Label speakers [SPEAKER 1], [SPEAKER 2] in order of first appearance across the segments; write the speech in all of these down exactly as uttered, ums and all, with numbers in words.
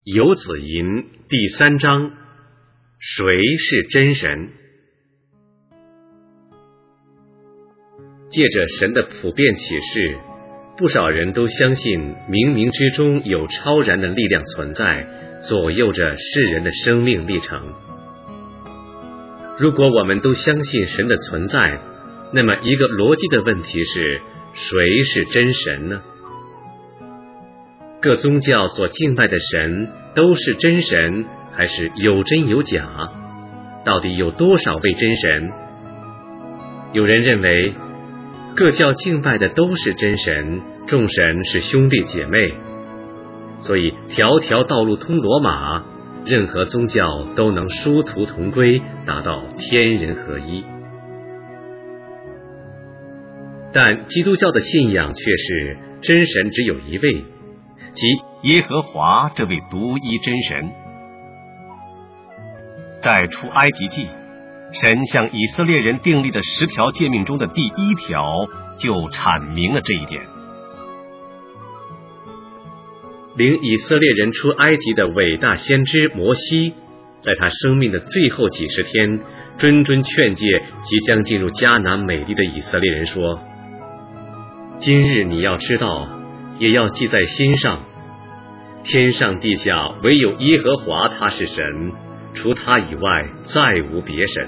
[SPEAKER 1] 游子吟第三章，谁是真神？借着神的普遍启示，不少人都相信冥冥之中有超然的力量存在，左右着世人的生命历程。如果我们都相信神的存在，那么一个逻辑的问题是，谁是真神呢？各宗教所敬拜的神都是真神，还是有真有假？到底有多少位真神？有人认为各教敬拜的都是真神，众神是兄弟姐妹，所以条条道路通罗马，任何宗教都能殊途同归，达到天人合一。但基督教的信仰却是真神只有一位，即耶和华这位独一真神。在出埃及记，神向以色列人订立的十条诫命中的第一条就阐明了这一点。领以色列人出埃及的伟大先知摩西，在他生命的最后几十天，谆谆劝诫即将进入迦南美地的以色列人说：今日你要知道，也要记在心上，天上地下唯有耶和华他是神，除他以外再无别神。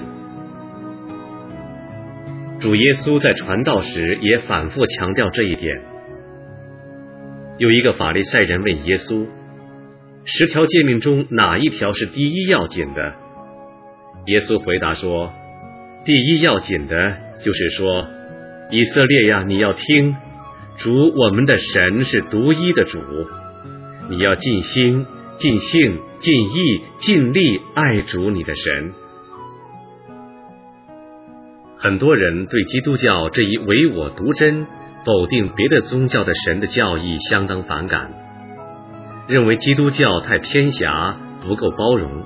[SPEAKER 1] 主耶稣在传道时也反复强调这一点。有一个法利赛人问耶稣，十条诫命中哪一条是第一要紧的？耶稣回答说，第一要紧的就是说，以色列呀，你要听，主我们的神是独一的主，你要尽心、尽性、尽意、尽力爱主你的神。很多人对基督教这一唯我独真、否定别的宗教的神的教义相当反感，认为基督教太偏狭，不够包容。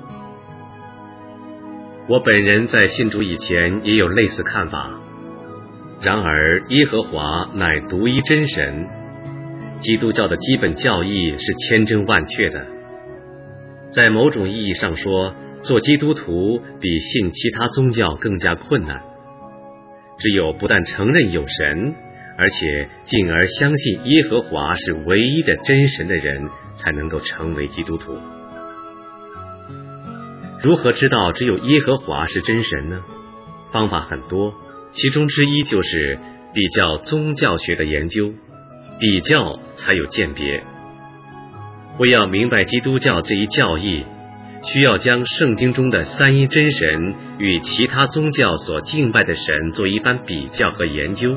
[SPEAKER 1] 我本人在信主以前也有类似看法。然而耶和华乃独一真神，基督教的基本教义是千真万确的。在某种意义上说，做基督徒比信其他宗教更加困难。只有不但承认有神，而且进而相信耶和华是唯一的真神的人，才能够成为基督徒。如何知道只有耶和华是真神呢？方法很多，其中之一就是比较宗教学的研究，比较才有鉴别。为要明白基督教这一教义，需要将圣经中的三一真神与其他宗教所敬拜的神做一番比较和研究。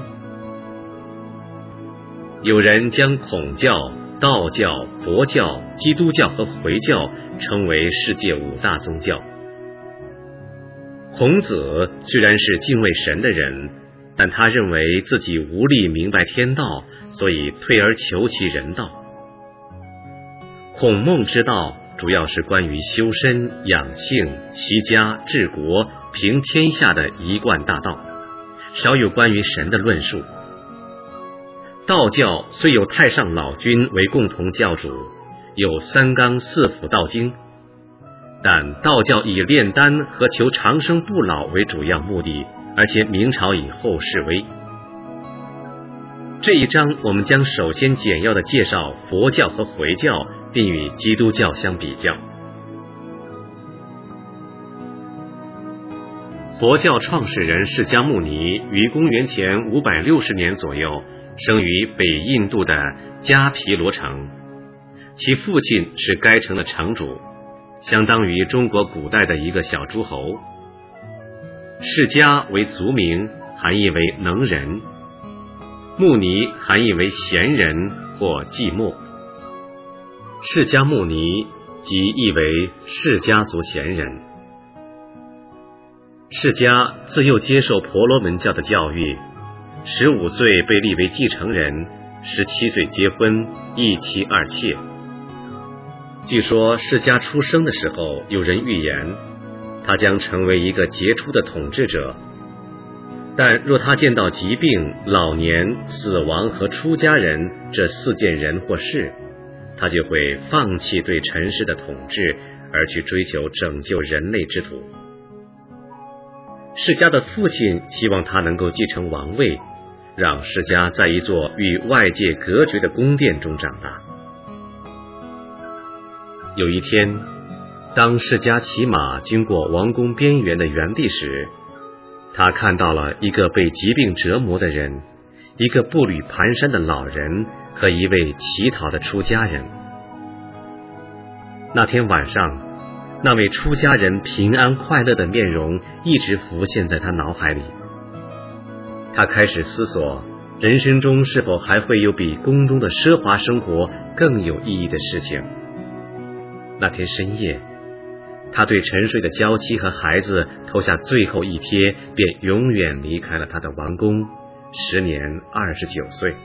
[SPEAKER 1] 有人将孔教、道教、佛教、基督教和回教称为世界五大宗教。孔子虽然是敬畏神的人，但他认为自己无力明白天道，所以退而求其人道。孔孟之道主要是关于修身、养性、齐家、治国、平天下的一贯大道，少有关于神的论述。道教虽有太上老君为共同教主，有三纲四辅道经，但道教以炼丹和求长生不老为主要目的，而且明朝以后式微。这一章我们将首先简要的介绍佛教和回教，并与基督教相比较。佛教创始人释迦牟尼于公元前五百六十年左右生于北印度的迦毗罗城，其父亲是该城的城主，相当于中国古代的一个小诸侯。释迦为族名，含义为能人；牟尼含义为贤人或寂寞。释迦牟尼即意为释迦族贤人。释迦自幼接受婆罗门教的教育，十五岁被立为继承人，十七岁结婚，一妻二妾。据说释迦出生的时候，有人预言他将成为一个杰出的统治者，但若他见到疾病、老年、死亡和出家人这四件人或事， 他就会放弃对尘世的统治，而去追求拯救人类之途。释迦的父亲希望他能够继承王位，让释迦在一座与外界隔绝的宫殿中长大。有一天，当释迦骑马经过王宫边缘的原地时，他看到了一个被疾病折磨的人，一个步履蹒跚的老人和一位乞讨的出家人。那天晚上，那位出家人平安快乐的面容一直浮现在他脑海里。他开始思索，人生中是否还会有比宫中的奢华生活更有意义的事情。那天深夜，他对沉睡的娇妻和孩子投下最后一瞥，便永远离开了他的王宫，时年二十九岁。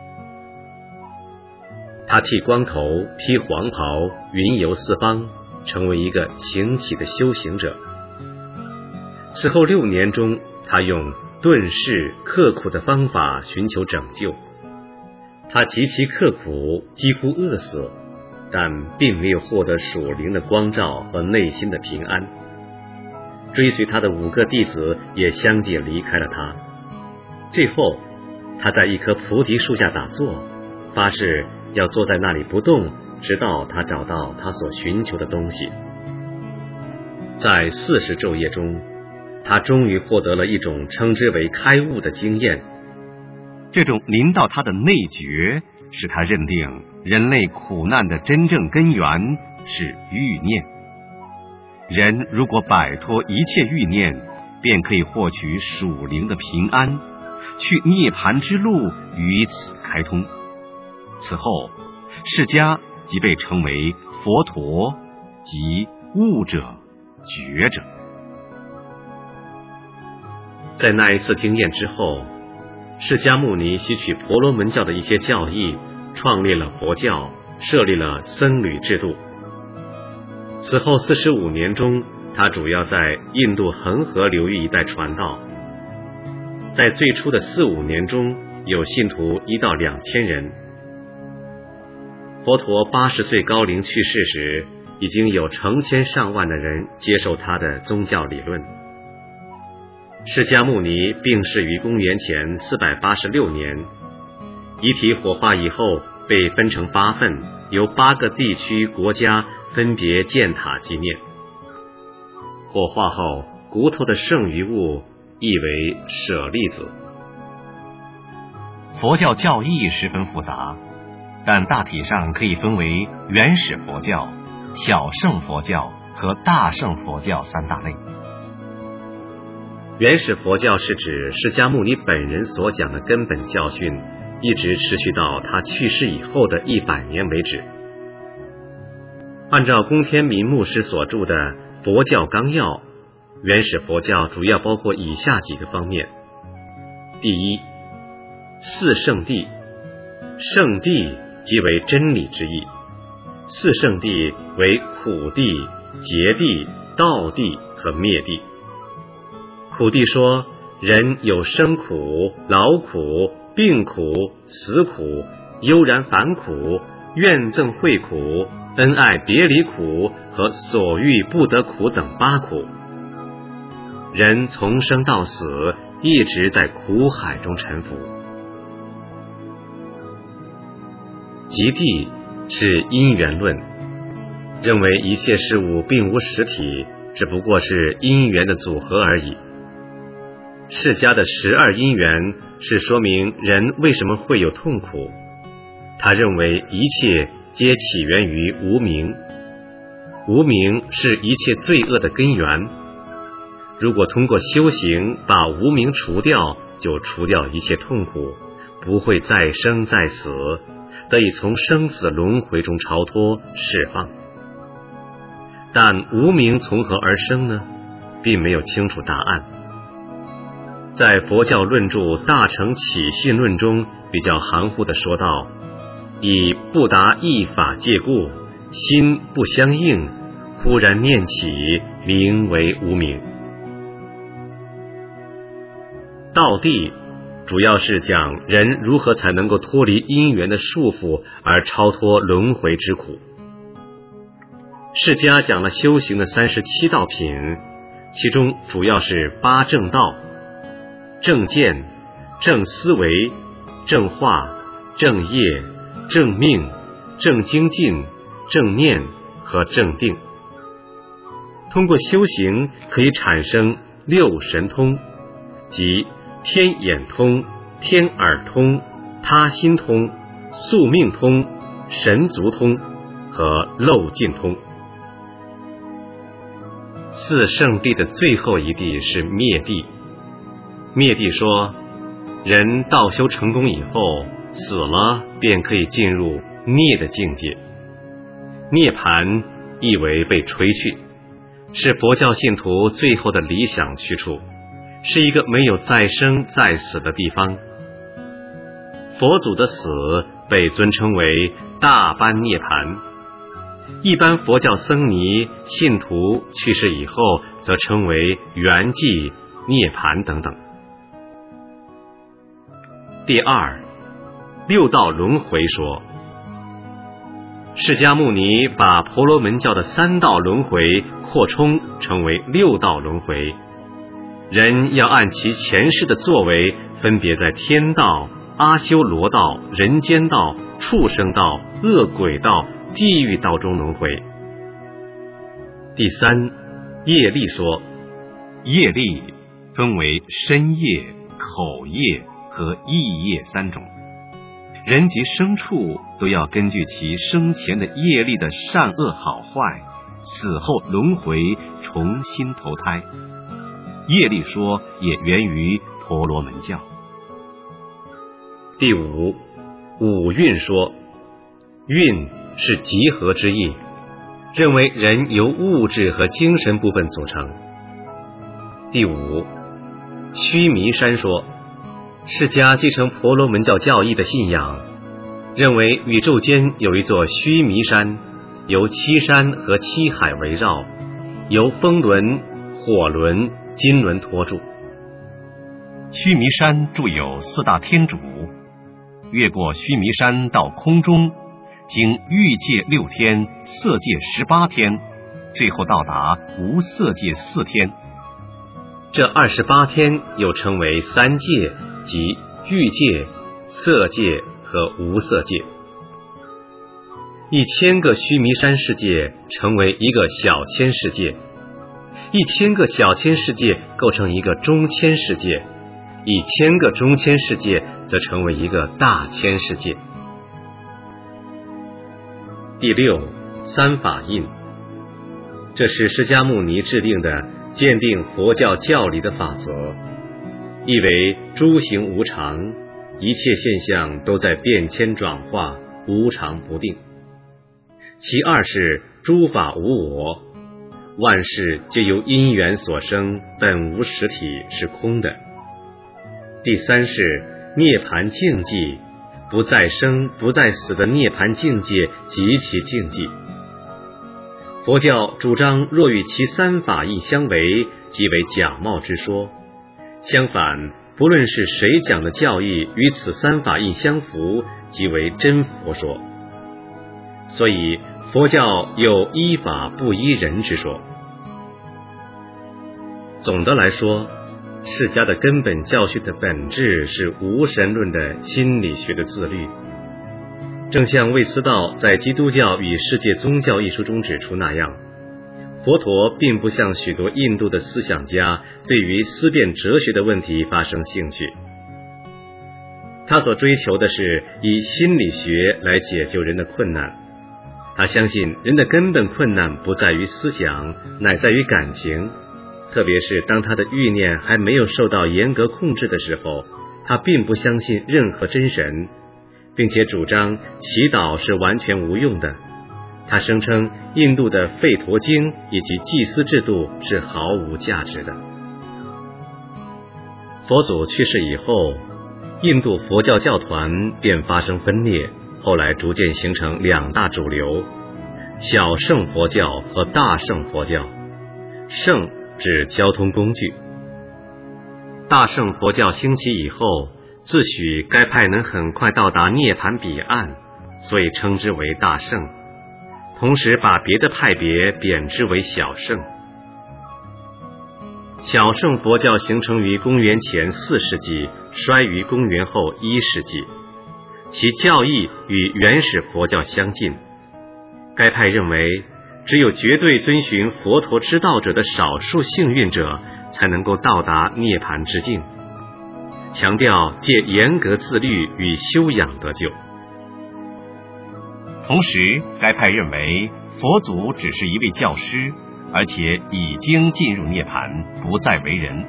[SPEAKER 1] 他剃光头，披黄袍，云游四方，成为一个行乞的修行者。此后六年中，他用遁世刻苦的方法寻求拯救。他极其刻苦，几乎饿死，但并没有获得属灵的光照和内心的平安。追随他的五个弟子也相继离开了他。最后，他在一棵菩提树下打坐，发誓要坐在那里不动，直到他找到他所寻求的东西。在四十昼夜中，他终于获得了一种称之为开悟的经验。这种临到他的内觉，使他认定人类苦难的真正根源是欲念。人如果摆脱一切欲念，便可以获取属灵的平安，去涅槃之路于此开通。此后，释迦即被称为佛陀，即悟者、觉者。在那一次经验之后，释迦牟尼吸取婆罗门教的一些教义，创立了佛教，设立了僧侣制度。此后四十五年中，他主要在印度恒河流域一带传道。在最初的四五年中，有信徒一到两千人。佛陀八十岁高龄去世时，已经有成千上万的人接受他的宗教理论。释迦牟尼病逝于公元前四百八十六年，遗体火化以后被分成八份，由八个地区国家分别建塔纪念。火化后，骨头的剩余物译为舍利子。佛教教义十分复杂，但大体上可以分为原始佛教、小乘佛教和大乘佛教三大类。原始佛教是指释迦牟尼本人所讲的根本教训，一直持续到他去世以后的一百年为止。按照宫天民牧师所著的《佛教纲要》，原始佛教主要包括以下几个方面：第一，四圣谛，圣谛即为真理之意，四圣谛为苦谛、劫谛、道谛和灭谛。苦谛说，人有生苦、劳苦、病苦、死苦、悠然烦苦、怨憎会苦、恩爱别离苦和所欲不得苦等八苦。人从生到死，一直在苦海中沉浮。极谛是因缘论，认为一切事物并无实体，只不过是因缘的组合而已。释迦的十二因缘是说明人为什么会有痛苦。他认为一切皆起源于无明，无明是一切罪恶的根源。如果通过修行把无明除掉，就除掉一切痛苦，不会再生再死，得以从生死轮回中超脱释放。但无明从何而生呢？并没有清楚答案。在佛教论著《大乘起信论》中，比较含糊地说道：以不达一法界故，心不相应，忽然念起，名为无明。道谛主要是讲人如何才能够脱离因缘的束缚而超脱轮回之苦。释迦讲了修行的三十七道品，其中主要是八正道：正见、正思维、正化、正业、正命、正精进、正念和正定。通过修行可以产生六神通，即天眼通、天耳通、他心通、宿命通、神足通和漏尽通。四圣地的最后一地是灭地。灭地说，人道修成功以后，死了便可以进入涅的境界。涅槃意为被吹去，是佛教信徒最后的理想去处，是一个没有再生再死的地方。佛祖的死被尊称为大般涅槃，一般佛教僧尼信徒去世以后则称为圆寂、涅槃等等。第二，六道轮回说，释迦牟尼把婆罗门教的三道轮回扩充成为六道轮回，人要按其前世的作为，分别在天道、阿修罗道、人间道、畜生道、恶鬼道、地狱道中轮回。第三，业力说，业力分为身业、口业和意业三种，人及牲畜都要根据其生前的业力的善恶好坏，死后轮回重新投胎。业力说也源于婆罗门教。第五，五蕴说，蕴是集合之意，认为人由物质和精神部分组成。第五，须弥山说，释迦继承婆罗门教教义的信仰，认为宇宙间有一座须弥山，由七山和七海围绕，由风轮、火轮、金轮托住。须弥山住有四大天主，越过须弥山到空中，经欲界六天、色界十八天，最后到达无色界四天。这二十八天又称为三界，即欲界、色界和无色界。一千个须弥山世界成为一个小千世界，一千个小千世界构成一个中千世界，一千个中千世界则成为一个大千世界。第六，三法印，这是释迦牟尼制定的鉴定佛教教理的法则，意为诸行无常，一切现象都在变迁转化，无常不定。其二是诸法无我，万事皆由因缘所生，本无实体，是空的。第三是涅槃境界，不再生不再死的涅槃境界及其境界。佛教主张若与其三法印相违，即为假冒之说。相反，不论是谁讲的教义与此三法印相符，即为真佛说。所以佛教有依法不依人之说。总的来说，释迦的根本教训的本质是无神论的心理学的自律。正像魏思道在《基督教与世界宗教》一书中指出那样，佛陀并不像许多印度的思想家对于思辨哲学的问题发生兴趣，他所追求的是以心理学来解救人的困难。他相信人的根本困难不在于思想，乃在于感情，特别是当他的欲念还没有受到严格控制的时候，他并不相信任何真神，并且主张祈祷是完全无用的。他声称印度的吠陀经以及祭司制度是毫无价值的。佛祖去世以后，印度佛教教团便发生分裂，后来逐渐形成两大主流，小乘佛教和大乘佛教。乘指交通工具。大乘佛教兴起以后， 自诩该派能很快到达涅槃彼岸，所以称之为大圣，同时把别的派别贬之为小圣。小圣佛教形成于公元前四世纪，衰于公元后一世纪，其教义与原始佛教相近。该派认为，只有绝对遵循佛陀之道者的少数幸运者，才能够到达涅槃之境，强调借严格自律与修养得救。同时，该派认为佛祖只是一位教师，而且已经进入涅槃，不再为人。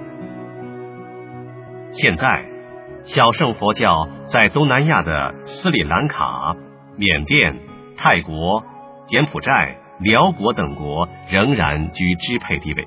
[SPEAKER 1] 现在，小乘佛教在东南亚的斯里兰卡、缅甸、泰国、柬埔寨、辽国等国仍然居支配地位。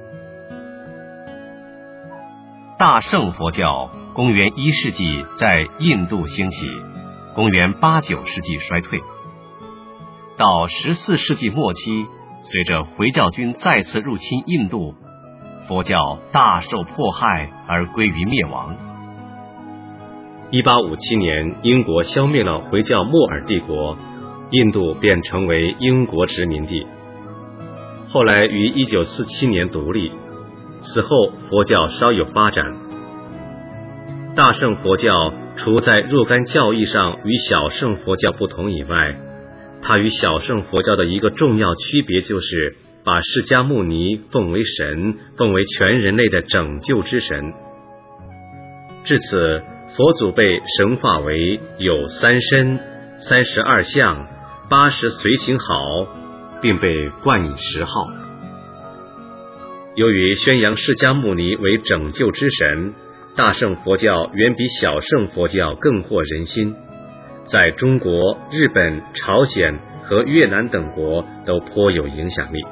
[SPEAKER 1] 大乘佛教公元一世纪在印度兴起，公元八九世纪衰退。到十四世纪末期，随着回教军再次入侵印度，佛教大受迫害而归于灭亡。一八五七年，英国消灭了回教莫尔帝国，印度便成为英国殖民地。后来于一九四七年独立，此后佛教稍有发展。大乘佛教除在若干教义上与小乘佛教不同以外，它与小乘佛教的一个重要区别就是把释迦牟尼奉为神，奉为全人类的拯救之神。至此，佛祖被神化为有三身、三十二相、八十随行好，并被冠以十号。由于宣扬释迦牟尼为拯救之神，大乘佛教远比小乘佛教更获人心，在中国、日本、朝鲜和越南等国都颇有影响力。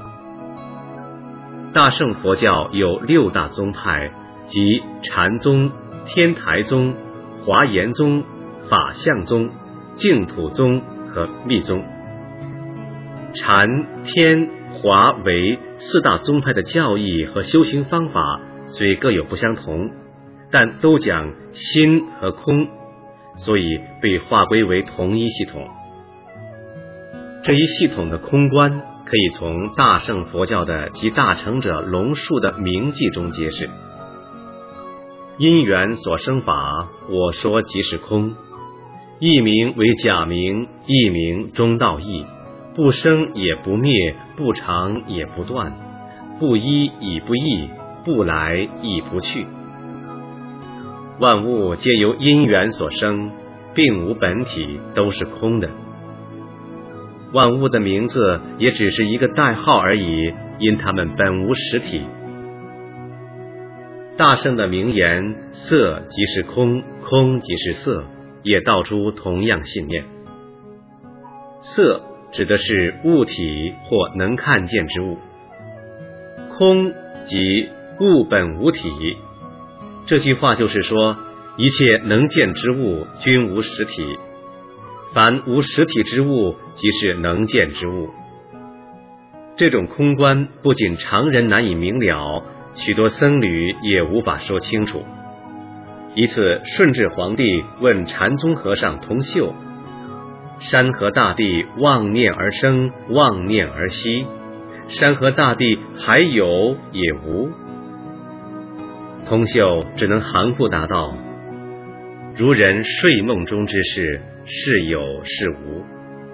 [SPEAKER 1] 大乘佛教有六大宗派，即禅宗、天台宗、华严宗、法相宗、净土宗和密宗。禅、天、华、唯四大宗派的教义和修行方法虽各有不相同，但都讲心和空，所以被划归为同一系统。这一系统的空观可以从大乘佛教的及大成者龙树的名记中揭示。因缘所生法，我说即是空，一名为假名，一名中道义，不生也不灭，不长也不断，不一已不异，不来亦不去。万物皆由因缘所生，并无本体，都是空的。万物的名字也只是一个代号而已，因它们本无实体。大圣的名言色即是空，空即是色，也道出同样信念。色指的是物体或能看见之物，空即物本无体。这句话就是说，一切能见之物均无实体，凡无实体之物即是能见之物。这种空观不仅常人难以明了，许多僧侣也无法说清楚。一次，顺治皇帝问禅宗和尚同秀，山河大地妄念而生，妄念而息，山河大地还有也无。同秀只能含糊答道，如人睡梦中之事，是有是无。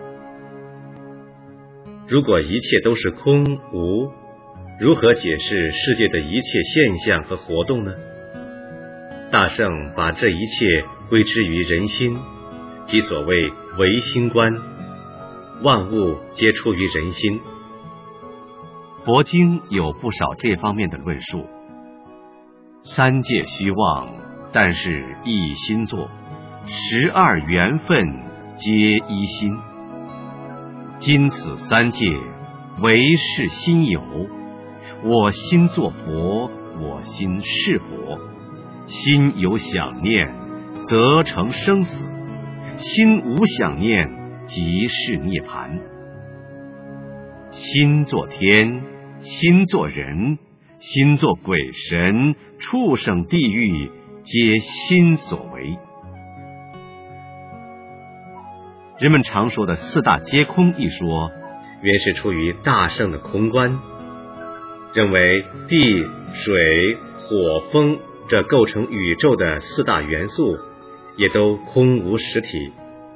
[SPEAKER 1] 如果一切都是空无，如何解释世界的一切现象和活动呢？大圣把这一切归之于人心，即所谓唯心观，万物皆出于人心。佛经有不少这方面的论述。三界虚妄，但是一心作，十二缘分皆一心。今此三界，唯是心有。我心作佛，我心是佛。心有想念，则成生死；心无想念，即是涅槃。心作天，心作人，心作鬼神、畜生、地狱，
[SPEAKER 2] 皆心所为。人们常说的四大皆空一说，
[SPEAKER 1] 原是出于大圣的空观，认为地、水、火、风这构成宇宙的四大元素也都空无实体。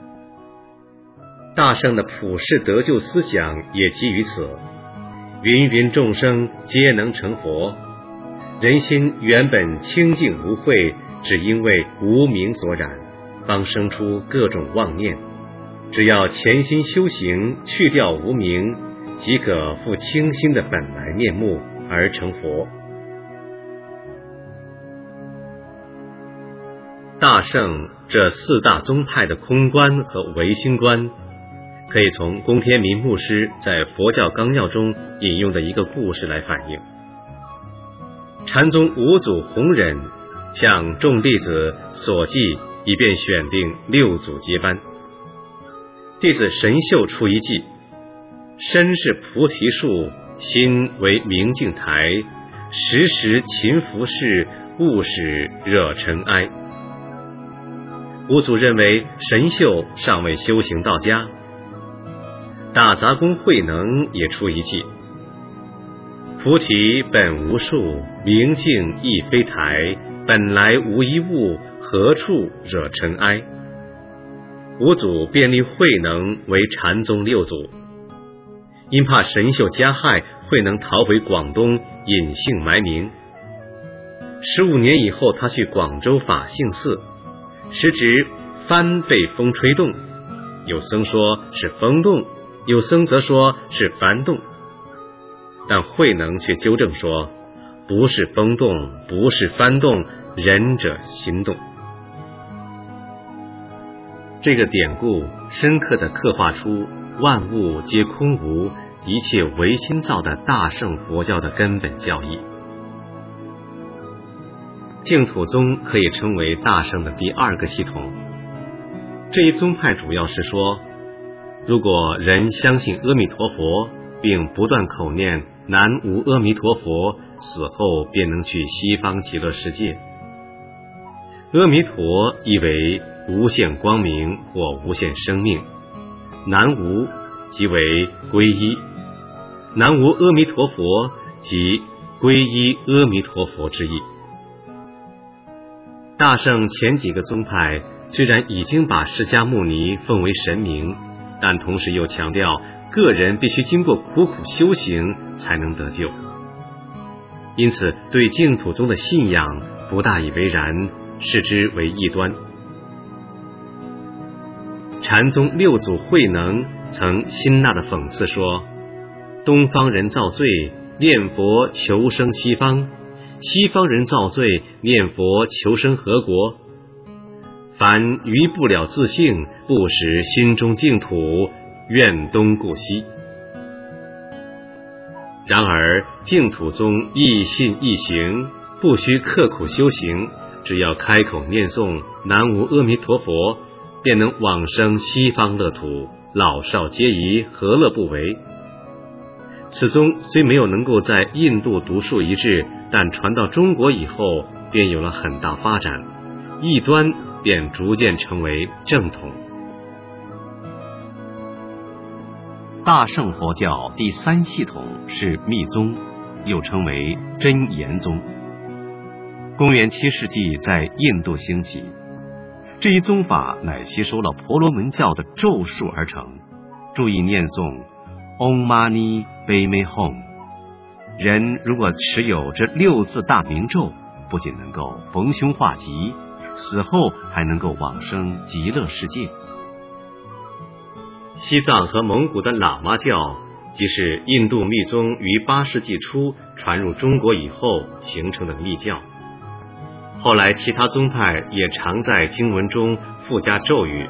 [SPEAKER 1] 大圣的普世得救思想也基于此，芸芸众生皆能成佛。人心原本清净无秽，只因为无明所染，方生出各种妄念。只要潜心修行，去掉无明，即可复清新的本来面目而成佛。大圣这四大宗派的空观和唯心观，可以从宫天民牧师在佛教纲要中引用的一个故事来反映。禅宗五祖弘忍向众弟子所记，以便选定六祖接班。弟子神秀出一计：身是菩提树，心为明镜台，时时勤拂拭，勿使惹尘埃。五祖认为神秀尚未修行到家。大杂公慧能也出一计：菩提本无树，明镜亦非台，本来无一物，何处惹尘埃。五祖便立慧能为禅宗六祖，因怕神秀加害，慧能逃回广东，隐姓埋名。十五年以后，他去广州法性寺，时值帆被风吹动，有僧说是风动，有僧则说是幡动，但慧能却纠正说，不是风动，不是幡动，仁者心动。这个典故深刻地刻画出万物皆空无，一切唯心造的大乘佛教的根本教义。净土宗可以称为大乘的第二个系统。这一宗派主要是说，如果人相信阿弥陀佛，并不断口念南无阿弥陀佛，死后便能去西方极乐世界。阿弥陀意为无限光明或无限生命，南无即为皈依，南无阿弥陀佛即皈依阿弥陀佛之意。大乘前几个宗派虽然已经把释迦牟尼奉为神明，但同时又强调个人必须经过苦苦修行才能得救，因此对净土宗的信仰不大以为然，视之为异端。禅宗六祖慧能曾辛辣地讽刺说，东方人造罪，念佛求生西方，西方人造罪，念佛求生何国？凡于不了自性，不识心中净土，愿东顾西。然而净土宗亦信亦行，不需刻苦修行，只要开口念诵南无阿弥陀佛，便能往生西方乐土，老少皆宜，何乐不为？此宗虽没有能够在印度独树一帜，但传到中国以后便有了很大发展，异端便逐渐成为正统。
[SPEAKER 2] 大乘佛教第三系统是密宗，又称为真言宗。公元七世纪在印度兴起，这一宗法乃吸收了婆罗门教的咒术而成，注意念诵 Om Mani Padme Hum。人如果持有这六字大明咒，不仅能够逢凶化吉，死后还能够往生极乐世界。
[SPEAKER 1] 西藏和蒙古的喇嘛教，即是印度密宗于八世纪初传入中国以后形成的密教。后来其他宗派也常在经文中附加咒语。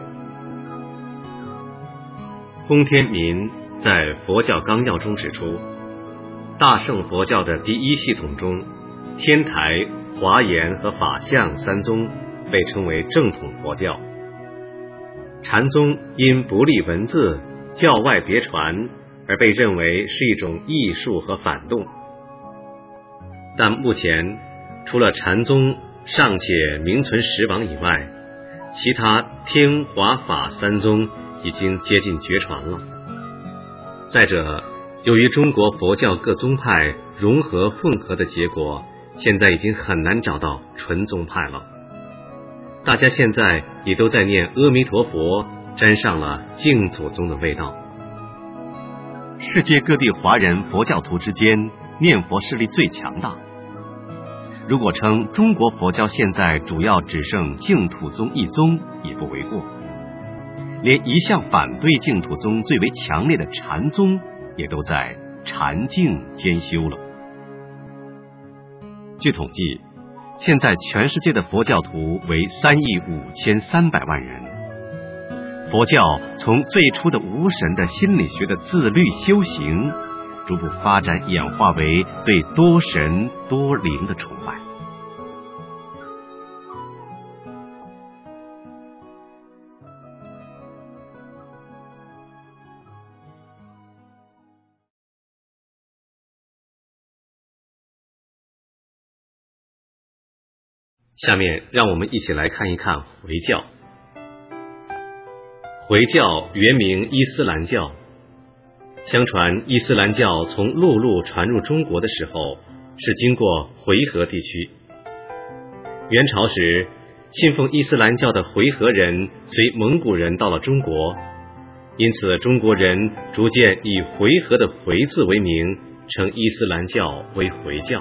[SPEAKER 1] 龚天民在佛教纲要中指出，大乘佛教的第一系统中，天台、华严和法相三宗被称为正统佛教。禅宗因不立文字，教外别传，而被认为是一种艺术和反动。但目前除了禅宗尚且名存实亡以外，其他天华法三宗已经接近绝传了。再者，由于中国佛教各宗派融合混合的结果，现在已经很难找到纯宗派了。大家现在也都在念阿弥陀佛，沾上了净土宗的味道。
[SPEAKER 2] 世界各地华人佛教徒之间念佛势力最强大。如果称中国佛教现在主要只剩净土宗一宗也不为过，连一向反对净土宗最为强烈的禅宗也都在禅净兼修了。据统计，现在全世界的佛教徒为三亿五千三百万人。佛教从最初的无神的心理学的自律修行，逐步发展演化为对多神多灵的崇拜。
[SPEAKER 1] 下面让我们一起来看一看回教。回教原名伊斯兰教，相传伊斯兰教从陆路传入中国的时候，是经过回纥地区。元朝时，信奉伊斯兰教的回纥人随蒙古人到了中国，因此中国人逐渐以回纥的回字为名，称伊斯兰教为回教。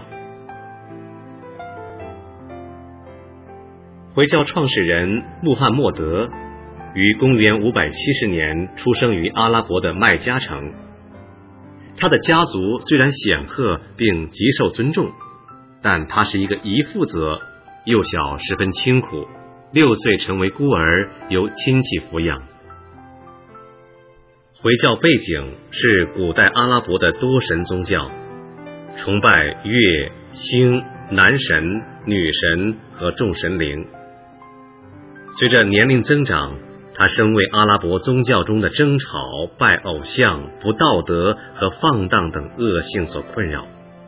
[SPEAKER 1] 回教创始人穆罕默德于公元五百七十年出生于阿拉伯的麦加城。他的家族虽然显赫并极受尊重，但他是一个遗腹子，幼小十分清苦，六岁成为孤儿，由亲戚抚养。回教背景是古代阿拉伯的多神宗教，崇拜月、星、男神、女神和众神灵。随着年龄增长，他深为阿拉伯宗教中的争吵、拜偶像、不道德和放荡等恶性所困扰。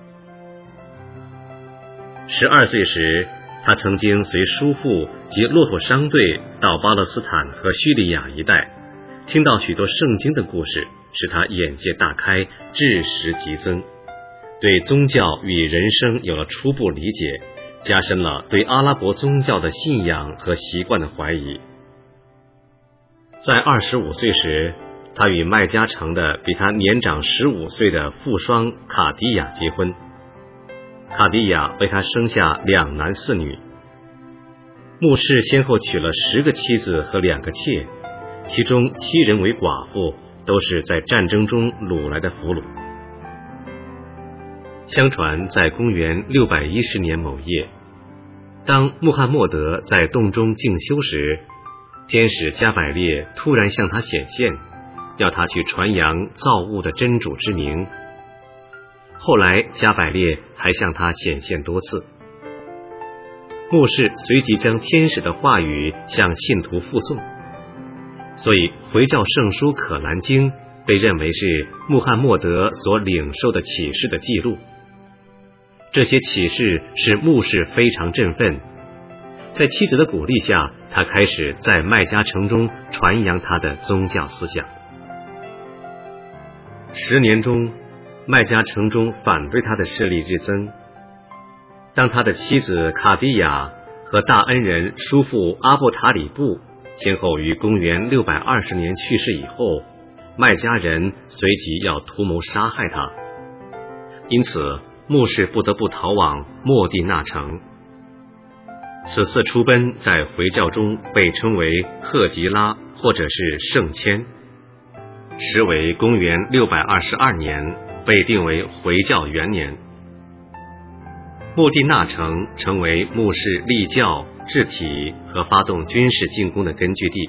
[SPEAKER 1] 十二岁时，他曾经随叔父及骆驼商队到巴勒斯坦和叙利亚一带，听到许多圣经的故事，使他眼界大开，知识极增，对宗教与人生有了初步理解，加深了对阿拉伯宗教的信仰和习惯的怀疑。在二十五岁时，他与麦加城的比他年长十五岁的父孀卡迪亚结婚。卡迪亚为他生下两男四女。穆氏先后娶了十个妻子和两个妾，其中七人为寡妇，都是在战争中掳来的俘虏。相传在公元六百一十年某夜，当穆罕默德在洞中静修时，天使加百列突然向他显现，要他去传扬造物的真主之名。后来加百列还向他显现多次。穆氏随即将天使的话语向信徒附送，所以回教圣书可兰经被认为是穆罕默德所领受的启示的记录。这些启示使穆氏非常振奋，在妻子的鼓励下，他开始在麦加城中传扬他的宗教思想。十年中，麦加城中反对他的势力日增。当他的妻子卡迪亚和大恩人叔父阿布塔里布先后于公元六百二十年去世以后，麦加人随即要图谋杀害他，因此穆氏不得不逃往莫地那城。此次出奔在回教中被称为赫吉拉或者是圣迁，时为公元六百二十二年，被定为回教元年。莫地那城成为穆氏立教、治体和发动军事进攻的根据地。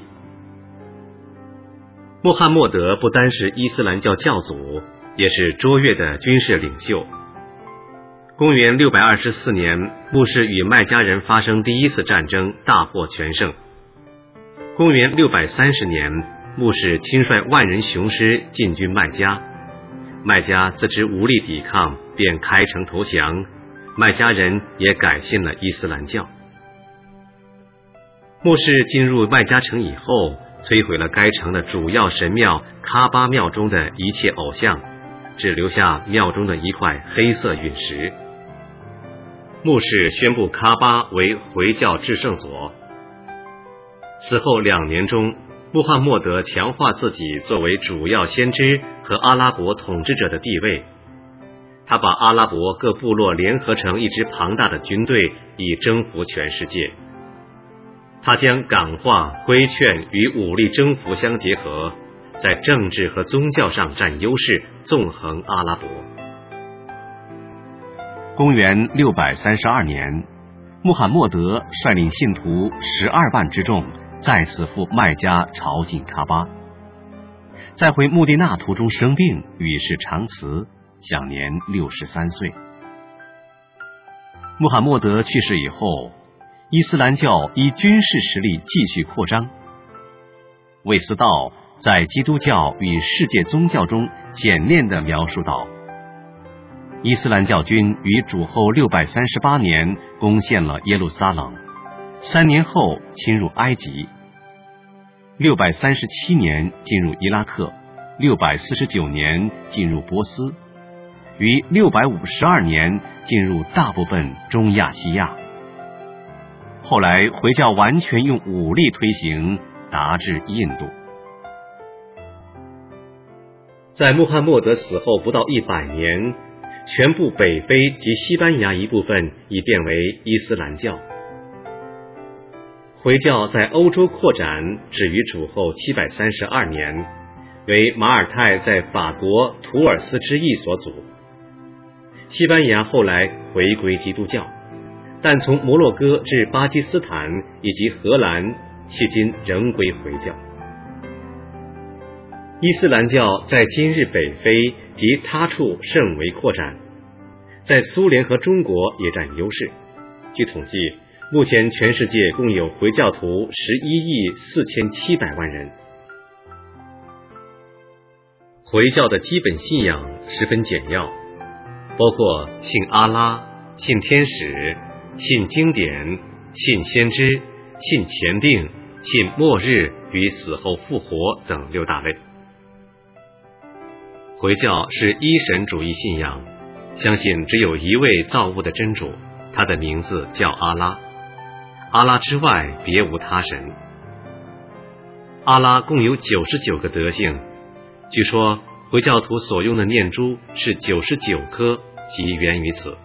[SPEAKER 1] 穆罕默德不单是伊斯兰教教祖，也是卓越的军事领袖。公元六百二十四年，穆氏与麦加人发生第一次战争，大获全胜。公元六百三十年，穆氏亲率万人雄师进军麦加，麦加自知无力抵抗，便开城投降。麦加人也改信了伊斯兰教。 末世进入麦加城以后，摧毁了该城的主要神庙喀巴庙中的一切偶像，只留下庙中的一块黑色陨石。末世宣布喀巴为回教至圣所。此后两年中，穆罕默德强化自己作为主要先知和阿拉伯统治者的地位。他把阿拉伯各部落联合成一支庞大的军队，以征服全世界。他将感化、规劝与武力征服相结合，在政治和宗教上占优势，纵横阿拉伯。
[SPEAKER 2] 公元六百三十二年，穆罕默德率领信徒十二万之众，再次赴麦加朝觐喀巴。在回穆地那途中生病，与世长辞，享年六十三岁。穆罕默德去世以后，伊斯兰教以军事实力继续扩张。魏思道在基督教与世界宗教中简练地描述道：伊斯兰教军于主后六百三十八年攻陷了耶路撒冷，三年后侵入埃及，六百三十七年进入伊拉克，六百四十九年进入波斯，于六百五十二年进入大部分中亚西亚。后来回教完全用武力推行，达至印度。
[SPEAKER 1] 在穆罕默德死后不到一百年，全部北非及西班牙一部分已变为伊斯兰教。回教在欧洲扩展止于主后七百三十二年，为马尔泰在法国图尔斯之役所阻。西班牙后来回归基督教，但从摩洛哥至巴基斯坦以及荷兰，迄今仍归回教。伊斯兰教在今日北非及他处甚为扩展，在苏联和中国也占优势。据统计，目前全世界共有回教徒十一亿四千七百万人。回教的基本信仰十分简要，包括信阿拉、信天使、信经典、信先知、信前定、信末日与死后复活等六大类。回教是一神主义信仰，相信只有一位造物的真主，他的名字叫阿拉，阿拉之外别无他神。阿拉共有九十九个德性，据说回教徒所用的念珠是九十九颗，即源于此。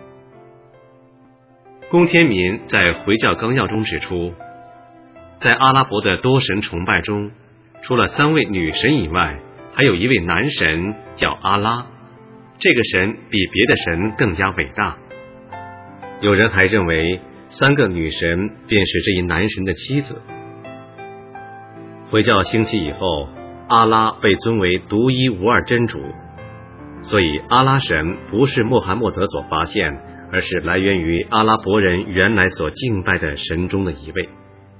[SPEAKER 1] 龚天民在回教纲要中指出，在阿拉伯的多神崇拜中，除了三位女神以外，还有一位男神叫阿拉，这个神比别的神更加伟大。有人还认为三个女神便是这一男神的妻子。回教兴起以后，阿拉被尊为独一无二真主，所以阿拉神不是穆罕默德所发现，而是来源于阿拉伯人原来所敬拜的神中的一位。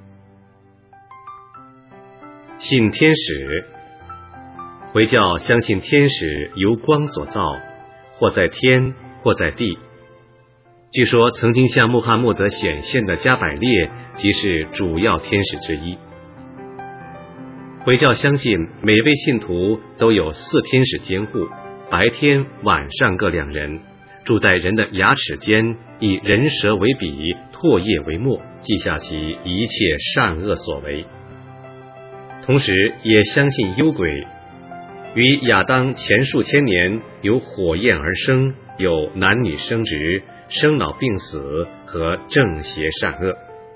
[SPEAKER 1] 信天使，回教相信天使由光所造，或在天，或在地。据说曾经向穆罕默德显现的加百列即是主要天使之一。回教相信每位信徒都有四天使监护，白天晚上各两人，住在人的牙齿间，以人舌为笔，唾液为墨，记下其一切善恶所为。同时也相信幽鬼，于亚当前数千年由火焰而生，有男女生殖、生老病死和正邪善恶。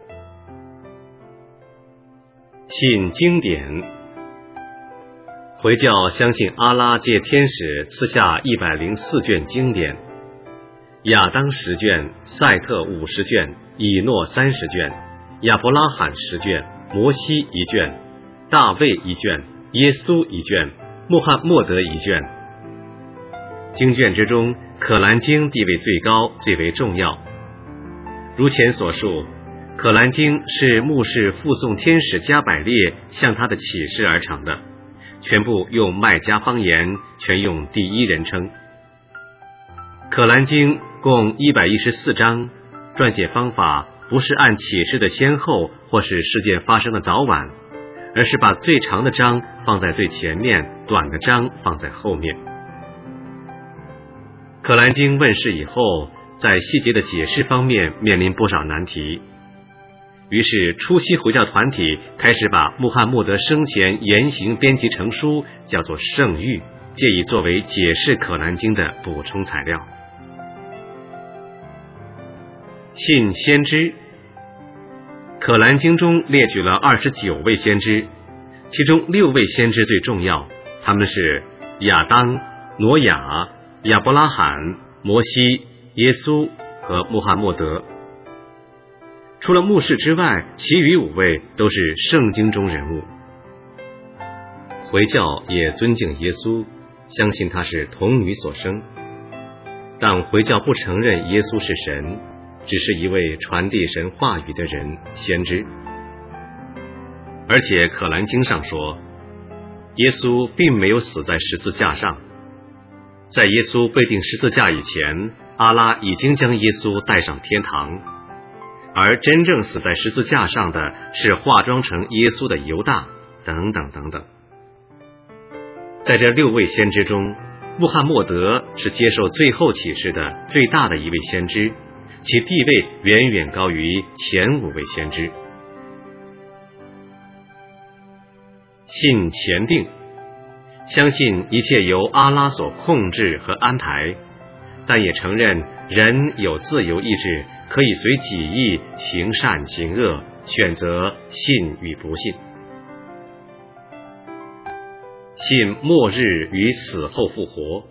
[SPEAKER 1] 信经典，回教相信阿拉借天使赐下一百零四卷经典，亚当十卷，赛特五十卷，以诺三十卷，亚伯拉罕十卷，摩西一卷，大卫一卷，耶稣一卷，穆罕默德一卷。经卷之中，可兰经地位最高，最为重要。如前所述，可兰经是牧师附送天使加百列向他的启示而成的，全部用麦加方言，全用第一人称。可兰经共一百一十四章，撰写方法不是按启示的先后或是事件发生的早晚，而是把最长的章放在最前面，短的章放在后面。可兰经问世以后，在细节的解释方面面临不少难题，于是初期回教团体开始把穆罕默德生前言行编辑成书，叫做圣谕，借以作为解释可兰经的补充材料。信先知，可兰经中列举了二十九位先知，其中六位先知最重要，他们是亚当、挪亚、亚伯拉罕、摩西、耶稣和穆罕默德。除了牧师之外，其余五位都是圣经中人物。回教也尊敬耶稣，相信他是童女所生，但回教不承认耶稣是神，只是一位传递神话语的人，先知。而且可兰经上说，耶稣并没有死在十字架上，在耶稣被钉十字架以前，阿拉已经将耶稣带上天堂，而真正死在十字架上的是化妆成耶稣的犹大，等等等等。在这六位先知中，穆罕默德是接受最后启示的最大的一位先知，其地位远远高于前五位先知。信前定，相信一切由阿拉所控制和安排，但也承认人有自由意志，可以随己意行善行恶，选择信与不信。信末日与死后复活，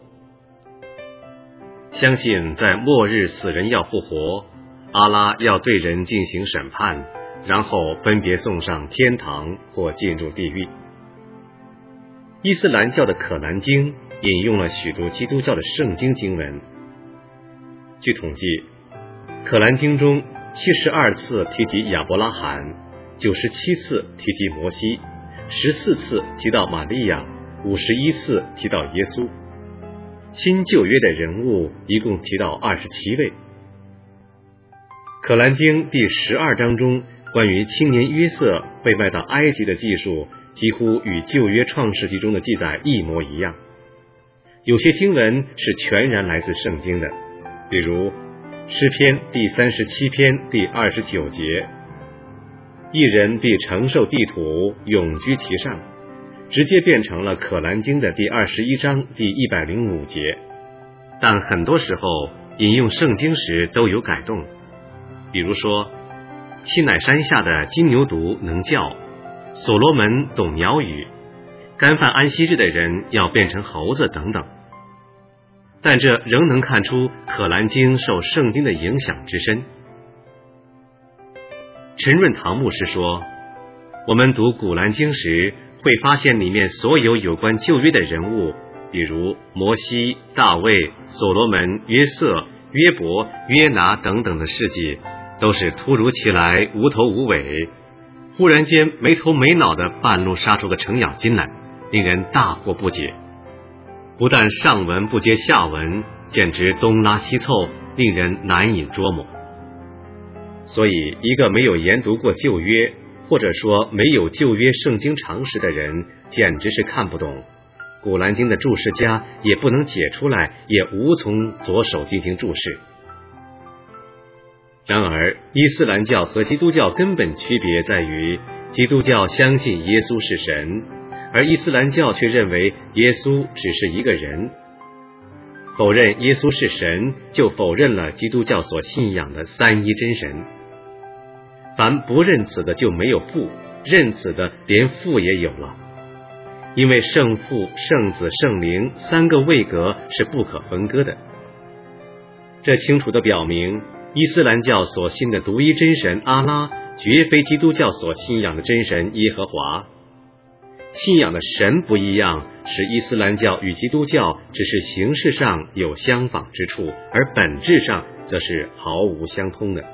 [SPEAKER 1] 相信在末日死人要复活，阿拉要对人进行审判，然后分别送上天堂或进入地狱。伊斯兰教的可兰经引用了许多基督教的圣经经文。据统计，可兰经中七十二次提及亚伯拉罕，九十七次提及摩西，十四次提到玛利亚，五十一次提到耶稣。新旧约的人物一共提到二十七位。可兰经第十二章中关于青年约瑟被卖到埃及的记述，几乎与旧约创世纪中的记载一模一样。有些经文是全然来自圣经的，比如诗篇第三十七篇第二十九节，一人必承受地土，永居其上，直接变成了可兰经的第二十一章第一百零五节。但很多时候引用圣经时都有改动，比如说西乃山下的金牛犊能叫，所罗门懂鸟语，干犯安息日的人要变成猴子等等。但这仍能看出可兰经受圣经的影响之深。陈润堂牧师说，我们读古兰经时会发现里面所有有关旧约的人物，比如摩西、大卫、所罗门、约瑟、约伯、约拿等等的事迹，都是突如其来，无头无尾，忽然间没头没脑的半路杀出个程咬金来，令人大惑不解。不但上文不接下文，简直东拉西凑，令人难以捉摸。所以一个没有研读过旧约，或者说没有旧约圣经常识的人，简直是看不懂。古兰经的注释家也不能解出来，也无从着手进行注释。然而伊斯兰教和基督教根本区别在于，基督教相信耶稣是神，而伊斯兰教却认为耶稣只是一个人。否认耶稣是神，就否认了基督教所信仰的三一真神。凡不认子的就没有父，认子的连父也有了。因为圣父、圣子、圣灵三个位格是不可分割的。这清楚地表明，伊斯兰教所信的独一真神阿拉，绝非基督教所信仰的真神耶和华。信仰的神不一样，使伊斯兰教与基督教只是形式上有相仿之处，而本质上则是毫无相通的。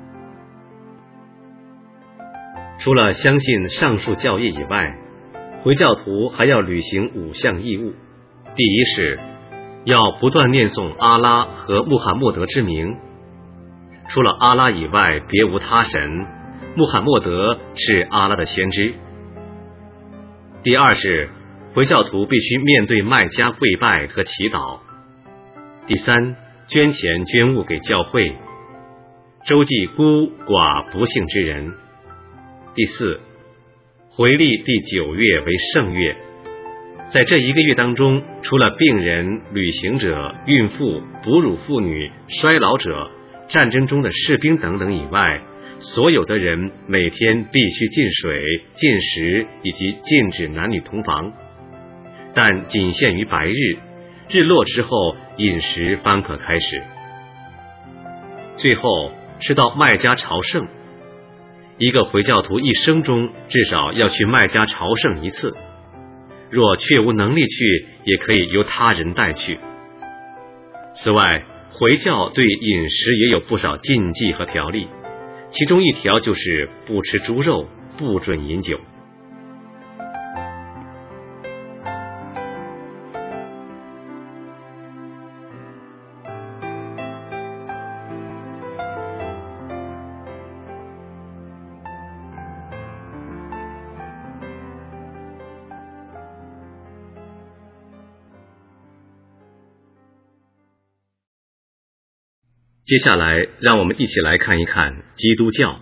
[SPEAKER 1] 除了相信上述教义以外，回教徒还要履行五项义务。第一是要不断念诵阿拉和穆罕默德之名。 除了阿拉以外别无他神，穆罕默德是阿拉的先知。第二是回教徒必须面对麦加跪拜和祈祷。第三，捐钱捐物给教会，周济孤寡不幸之人。第四，回历第九月为圣月，在这一个月当中，除了病人、旅行者、孕妇、哺乳妇女、衰老者、战争中的士兵等等以外，所有的人每天必须禁水、禁食以及禁止男女同房，但仅限于白日，日落之后饮食方可开始。最后吃到麦加朝圣，一个回教徒一生中至少要去麦加朝圣一次，若确无能力去，也可以由他人带去。此外，回教对饮食也有不少禁忌和条例，其中一条就是不吃猪肉，不准饮酒。接下来，让我们一起来看一看基督教。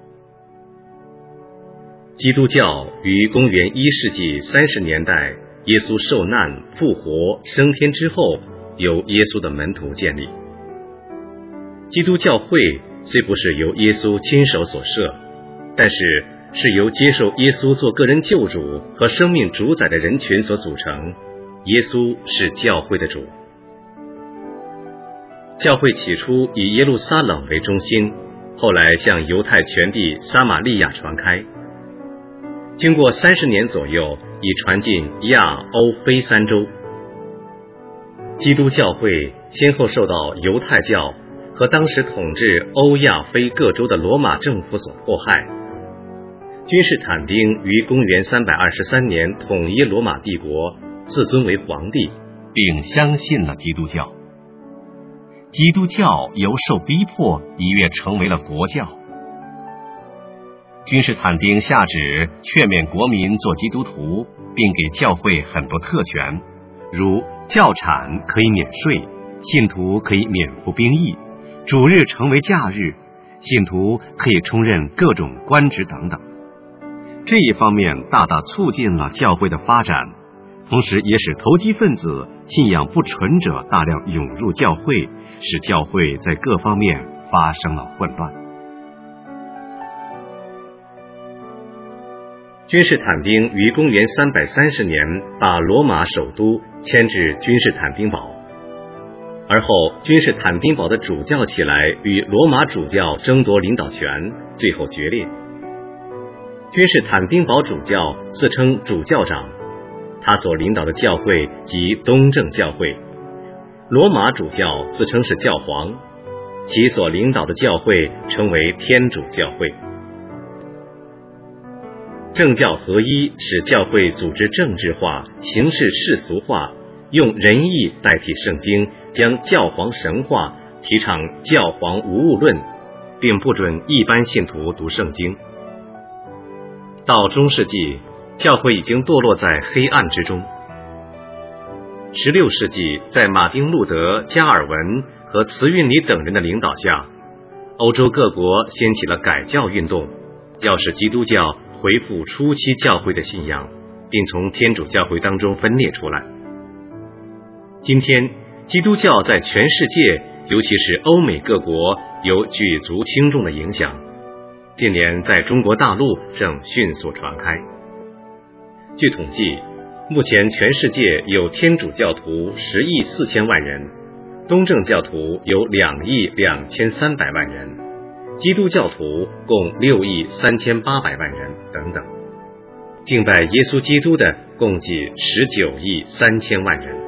[SPEAKER 1] 基督教于公元一世纪三十年代，耶稣受难、复活、升天之后，由耶稣的门徒建立。基督教会虽不是由耶稣亲手所设，但是是由接受耶稣做个人救主和生命主宰的人群所组成。耶稣是教会的主。教会起初以耶路撒冷为中心，后来向犹太全地撒玛利亚传开，经过三十年左右，已传进亚欧非三洲。基督教会先后受到犹太教和当时统治欧亚非各州的罗马政府所迫害。君士坦丁于公元三百二十三年统一罗马帝国，自尊为皇帝，
[SPEAKER 2] 并相信了基督教。基督教由受逼迫一跃成为了国教。君士坦丁下旨劝勉国民做基督徒，并给教会很多特权，如教产可以免税，信徒可以免服兵役，主日成为假日，信徒可以充任各种官职等等。这一方面大大促进了教会的发展，同时也使投机分子、信仰不纯者大量涌入教会，使教会在各方面发生了混乱。
[SPEAKER 1] 君士坦丁于公元三百三十年把罗马首都迁至君士坦丁堡，而后君士坦丁堡的主教起来与罗马主教争夺领导权，最后决裂。君士坦丁堡主教自称主教长，他所领导的教会即东正教会。罗马主教自称是教皇，其所领导的教会称为天主教会。政教合一使教会组织政治化，形式世俗化，用仁义代替圣经，将教皇神化，提倡教皇无误论，并不准一般信徒读圣经。到中世纪，教会已经堕落在黑暗之中。十六世纪，在马丁路德、加尔文和慈运里等人的领导下，欧洲各国掀起了改教运动，要使基督教恢复初期教会的信仰，并从天主教会当中分裂出来。今天，基督教在全世界，尤其是欧美各国，有举足轻重的影响。近年在中国大陆正迅速传开。据统计，目前全世界有天主教徒十亿四千万人，东正教徒有两亿两千三百万人，基督教徒共六亿三千八百万人等等。敬拜耶稣基督的共计十九亿三千万人。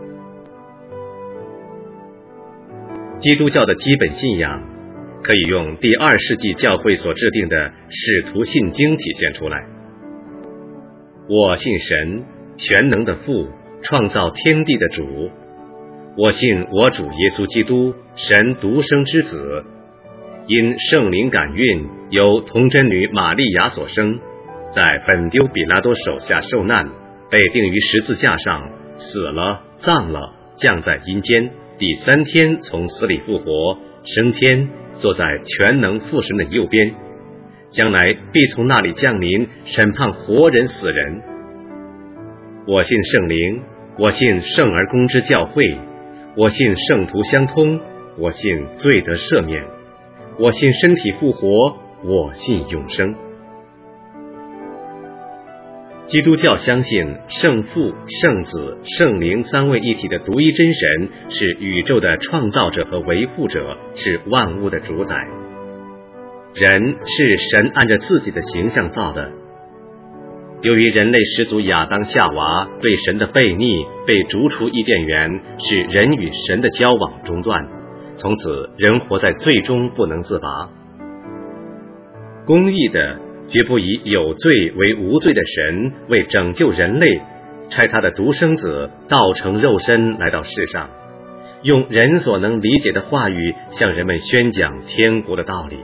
[SPEAKER 1] 基督教的基本信仰可以用第二世纪教会所制定的使徒信经体现出来。我信神，全能的父，创造天地的主。我信我主耶稣基督，神独生之子， 因圣灵感孕，由童贞女玛利亚所生，在本丢比拉多手下受难，被钉于十字架上，死了，葬了，降在阴间，第三天从死里复活，升天，坐在全能父神的右边，将来必从那里降临，审判活人死人。我信圣灵，我信圣而公之教会，我信圣徒相通，我信罪得赦免，我信身体复活，我信永生。基督教相信圣父、圣子、圣灵三位一体的独一真神是宇宙的创造者和维护者，是万物的主宰。人是神按着自己的形象造的。由于人类始祖亚当夏娃对神的悖逆，被逐出伊甸园，使人与神的交往中断，从此人活在罪中不能自拔。公义的绝不以有罪为无罪的神，为拯救人类，差他的独生子道成肉身来到世上，用人所能理解的话语向人们宣讲天国的道理。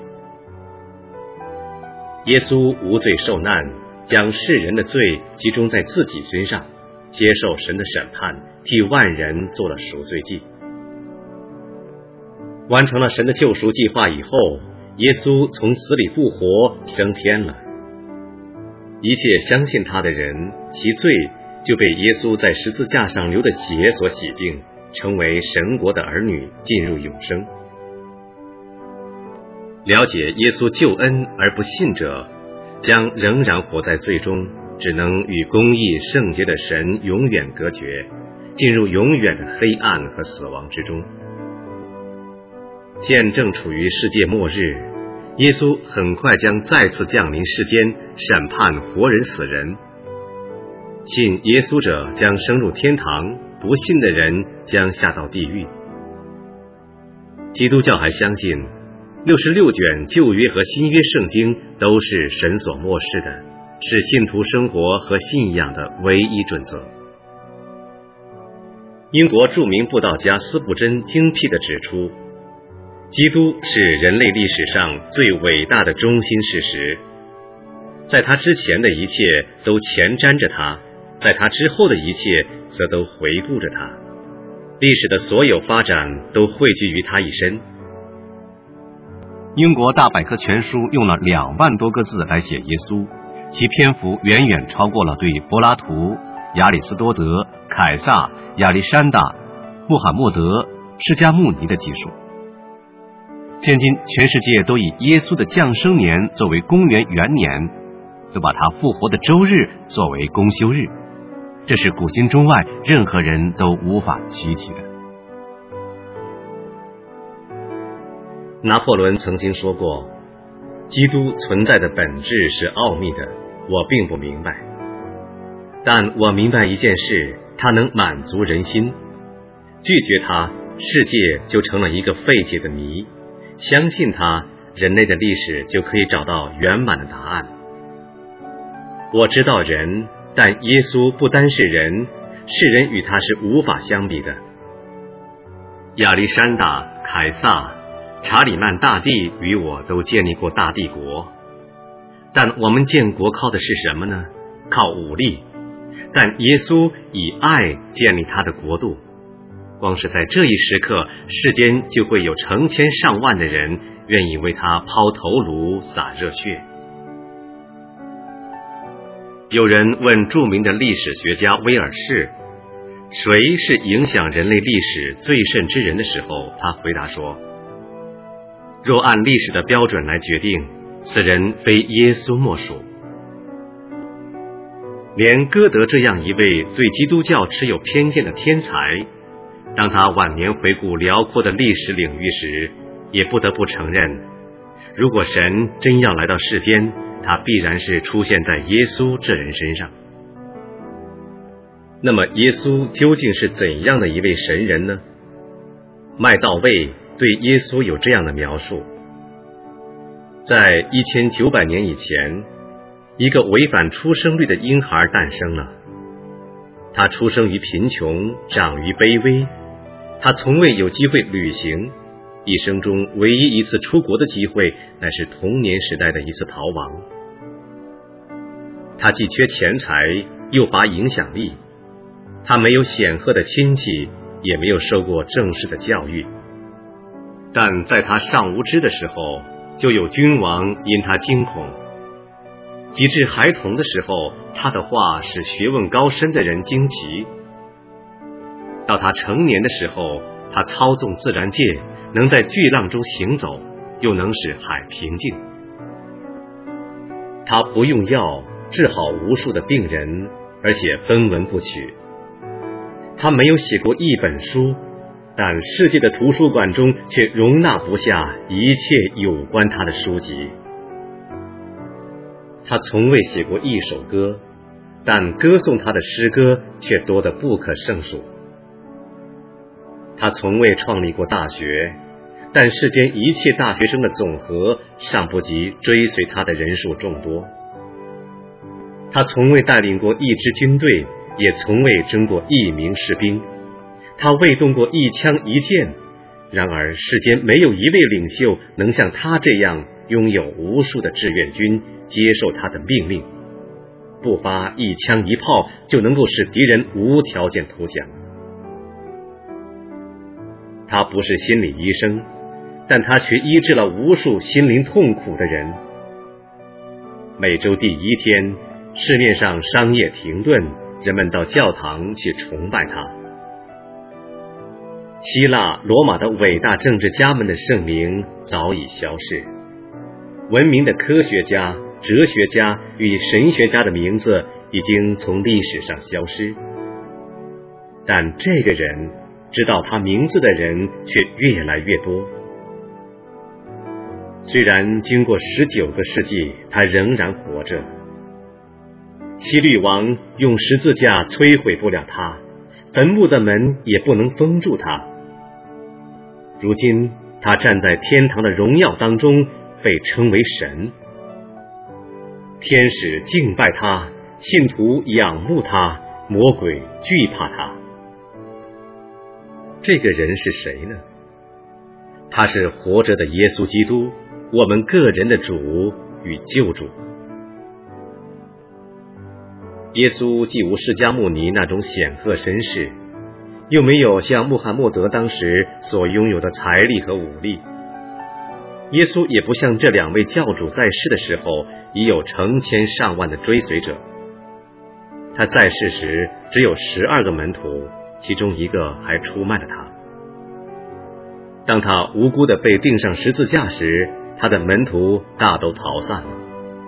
[SPEAKER 1] 耶稣无罪受难，将世人的罪集中在自己身上，接受神的审判，替万人做了赎罪祭。完成了神的救赎计划以后，耶稣从死里复活，升天了。一切相信他的人，其罪就被耶稣在十字架上流的血所洗净，成为神国的儿女，进入永生。了解耶稣救恩而不信者，将仍然活在罪中，只能与公义圣洁的神永远隔绝，进入永远的黑暗和死亡之中。见证处于世界末日，耶稣很快将再次降临世间，审判活人死人。信耶稣者将升入天堂，不信的人将下到地狱。基督教还相信六十六卷旧约和新约圣经都是神所默示的，是信徒生活和信仰的唯一准则。英国著名布道家斯布真精辟地指出，基督是人类历史上最伟大的中心事实，在他之前的一切都前瞻着他，在他之后的一切则都回顾着他，历史的所有发展都汇聚于他一身。
[SPEAKER 2] 英国大百科全书用了两万多个字来写耶稣，其篇幅远远超过了对柏拉图、亚里士多德、凯撒、亚历山大、穆罕默德、释迦牟尼的记述。现今全世界都以耶稣的降生年作为公元元年，都把他复活的周日作为公休日，这是古今中外任何人都无法企及的。
[SPEAKER 1] 拿破仑曾经说过，基督存在的本质是奥秘的，我并不明白，但我明白一件事，它能满足人心。拒绝它，世界就成了一个费解的谜；相信它，人类的历史就可以找到圆满的答案。我知道人，但耶稣不单是人，世人与他是无法相比的。亚历山大、凯撒、查理曼大帝与我都建立过大帝国，但我们建国靠的是什么呢？靠武力。但耶稣以爱建立他的国度，光是在这一时刻，世间就会有成千上万的人愿意为他抛头颅洒热血。有人问著名的历史学家威尔士，谁是影响人类历史最甚之人的时候，他回答说，若按历史的标准来决定，此人非耶稣莫属。连歌德这样一位对基督教持有偏见的天才，当他晚年回顾辽阔的历史领域时，也不得不承认，如果神真要来到世间，他必然是出现在耶稣这人身上。那么耶稣究竟是怎样的一位神人呢？麦道卫对耶稣有这样的描述，在一千九百年以前，一个违反出生率的婴孩诞生了。他出生于贫穷，长于卑微，他从未有机会旅行， 一生中唯一一次出国的机会，乃是童年时代的一次逃亡。他既缺钱财，又乏影响力，他没有显赫的亲戚，也没有受过正式的教育。但在他尚无知的时候，就有君王因他惊恐。及至孩童的时候，他的话使学问高深的人惊奇。到他成年的时候，他操纵自然界，能在巨浪中行走，又能使海平静。他不用药治好无数的病人，而且分文不取。他没有写过一本书，但世界的图书馆中却容纳不下一切有关他的书籍。他从未写过一首歌，但歌颂他的诗歌却多得不可胜数。他从未创立过大学，但世间一切大学生的总和尚不及追随他的人数众多。他从未带领过一支军队，也从未征过一名士兵，他未动过一枪一箭。然而世间没有一位领袖能像他这样拥有无数的志愿军，接受他的命令，不发一枪一炮就能够使敌人无条件投降。他不是心理医生，但他却医治了无数心灵痛苦的人。每周第一天，市面上商业停顿，人们到教堂去崇拜他。希腊、罗马的伟大政治家们的盛名早已消逝，文明的科学家、哲学家与神学家的名字已经从历史上消失，但这个人，知道他名字的人却越来越多。虽然经过十九个世纪，他仍然活着。希律王用十字架摧毁不了他，坟墓的门也不能封住他。如今他站在天堂的荣耀当中，被称为神。天使敬拜他，信徒仰慕他，魔鬼惧怕他。这个人是谁呢？他是活着的耶稣基督，我们个人的主与救主。耶稣既无释迦牟尼那种显赫身世，又没有像穆罕默德当时所拥有的财力和武力。耶稣也不像这两位教主在世的时候已有成千上万的追随者。他在世时只有十二个门徒，其中一个还出卖了他。当他无辜地被钉上十字架时，他的门徒大都逃散了。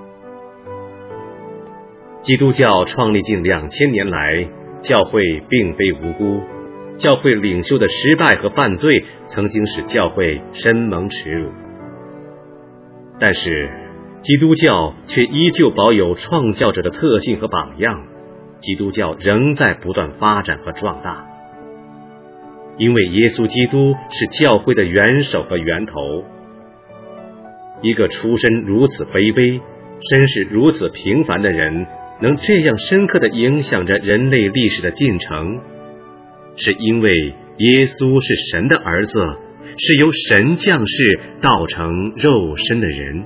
[SPEAKER 1] 基督教创立近两千年来，教会并非无辜，教会领袖的失败和犯罪曾经使教会深蒙耻辱，但是基督教却依旧保有创教者的特性和榜样，基督教仍在不断发展和壮大。因为耶稣基督是教会的元首和源头。一个出身如此卑微、身世如此平凡的人，能这样深刻地影响着人类历史的进程，是因为耶稣是神的儿子，是由神降世道成肉身的人。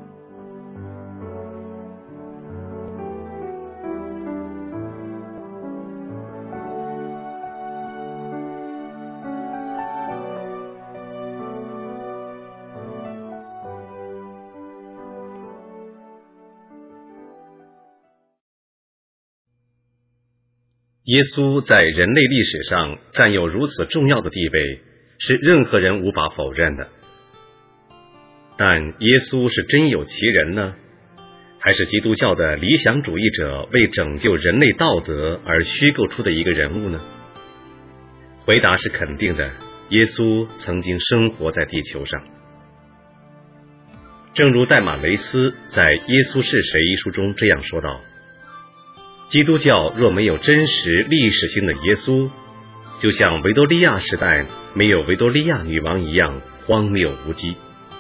[SPEAKER 1] 耶稣在人类历史上占有如此重要的地位，是任何人无法否认的。但耶稣是真有其人呢，还是基督教的理想主义者为拯救人类道德而虚构出的一个人物呢？回答是肯定的，耶稣曾经生活在地球上。正如戴马雷斯在《耶稣是谁》一书中这样说道，基督教若没有真实历史性的耶稣，就像维多利亚时代没有维多利亚女王一样荒谬无稽。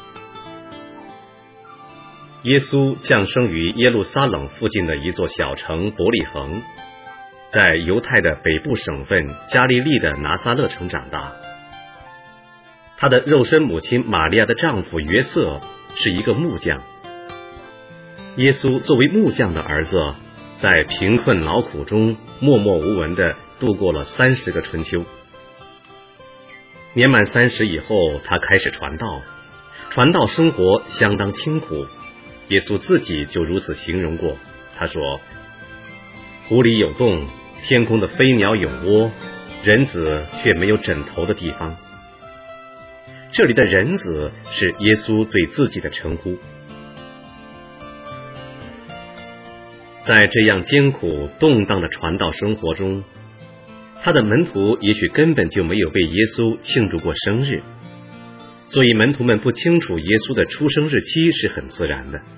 [SPEAKER 1] 耶稣降生于耶路撒冷附近的一座小城伯利恒，在犹太的北部省份加利利的拿撒勒城长大。 他的肉身母亲玛利亚的丈夫约瑟是一个木匠。耶稣作为木匠的儿子，在贫困劳苦中默默无闻地度过了三十个春秋。年满三十以后，他开始传道，传道生活相当清苦。耶稣自己就如此形容过，他说：湖里有洞，天空的飞鸟有窝，人子却没有枕头的地方。这里的人子是耶稣对自己的称呼。在这样艰苦动荡的传道生活中，他的门徒也许根本就没有为耶稣庆祝过生日，所以门徒们不清楚耶稣的出生日期是很自然的。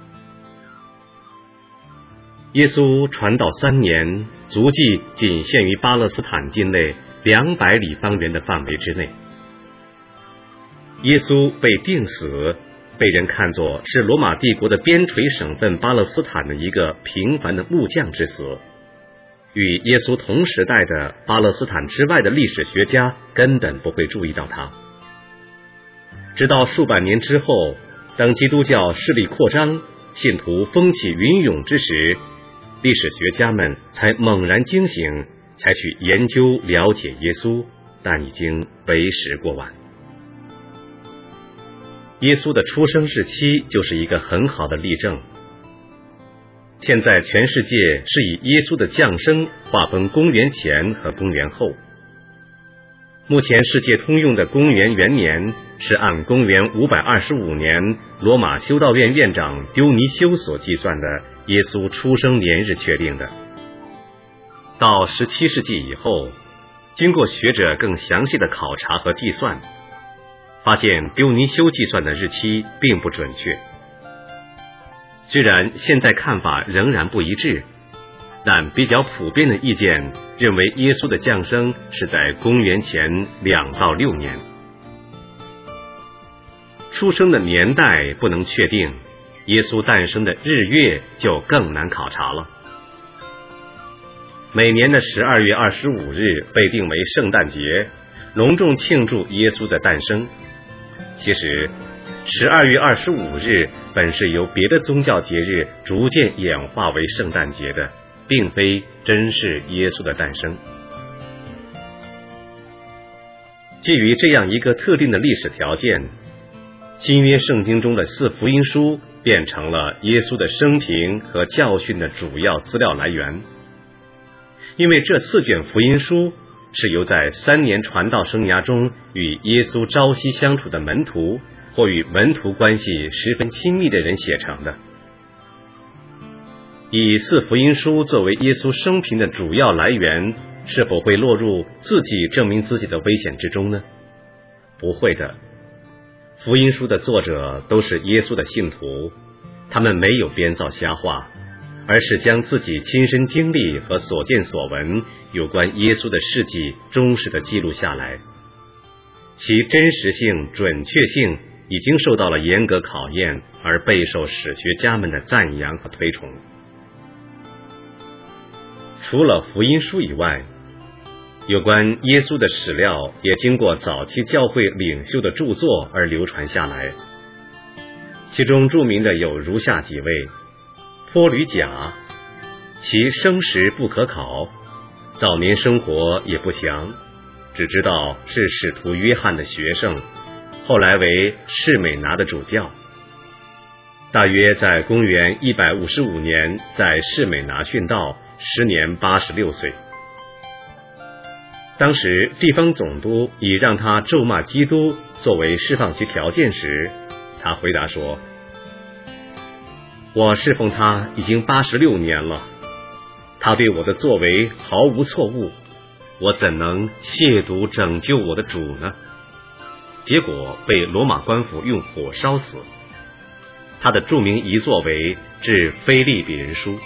[SPEAKER 1] 耶稣传道三年，足迹仅限于巴勒斯坦境内两百里方圆的范围之内。耶稣被钉死，被人看作是罗马帝国的边陲省份巴勒斯坦的一个平凡的木匠之死，与耶稣同时代的巴勒斯坦之外的历史学家根本不会注意到他。直到数百年之后，当基督教势力扩张，信徒风起云涌之时，历史学家们才猛然惊醒，采取研究了解耶稣，但已经为时过晚。耶稣的出生日期就是一个很好的例证。现在全世界是以耶稣的降生划分公元前和公元后。目前世界通用的公元元年是按公元五百二十五年罗马修道院院长丢尼修所计算的耶稣出生年日确定的。到十七世纪以后，经过学者更详细的考察和计算，发现丢尼修计算的日期并不准确。虽然现在看法仍然不一致，但比较普遍的意见认为耶稣的降生是在公元前两到六年。出生的年代不能确定，耶稣诞生的日月就更难考察了。每年的十二月二十五日被定为圣诞节，隆重庆祝耶稣的诞生。其实十二月二十五日本是由别的宗教节日逐渐演化为圣诞节的，并非真是耶稣的诞生。基于这样一个特定的历史条件，新约圣经中的四福音书变成了耶稣的生平和教训的主要资料来源。因为这四卷福音书是由在三年传道生涯中与耶稣朝夕相处的门徒或与门徒关系十分亲密的人写成的。以四福音书作为耶稣生平的主要来源，是否会落入自己证明自己的危险之中呢？不会的。福音书的作者都是耶稣的信徒，他们没有编造瞎话，而是将自己亲身经历和所见所闻有关耶稣的事迹忠实地记录下来，其真实性、准确性已经受到了严格考验，而备受史学家们的赞扬和推崇。除了福音书以外，有关耶稣的史料也经过早期教会领袖的著作而流传下来，其中著名的有如下几位：坡吕贾，其生时不可考，早年生活也不详，只知道是使徒约翰的学生，后来为士美拿的主教，大约在公元一百五十五年在士美拿殉道，时年八十六岁。当时地方总督以让他咒骂基督作为释放其条件时，他回答说：我侍奉他已经八十六年了，他对我的作为毫无错误，我怎能亵渎拯救我的主呢？结果被罗马官府用火烧死。他的著名遗作为《致腓立比人书》。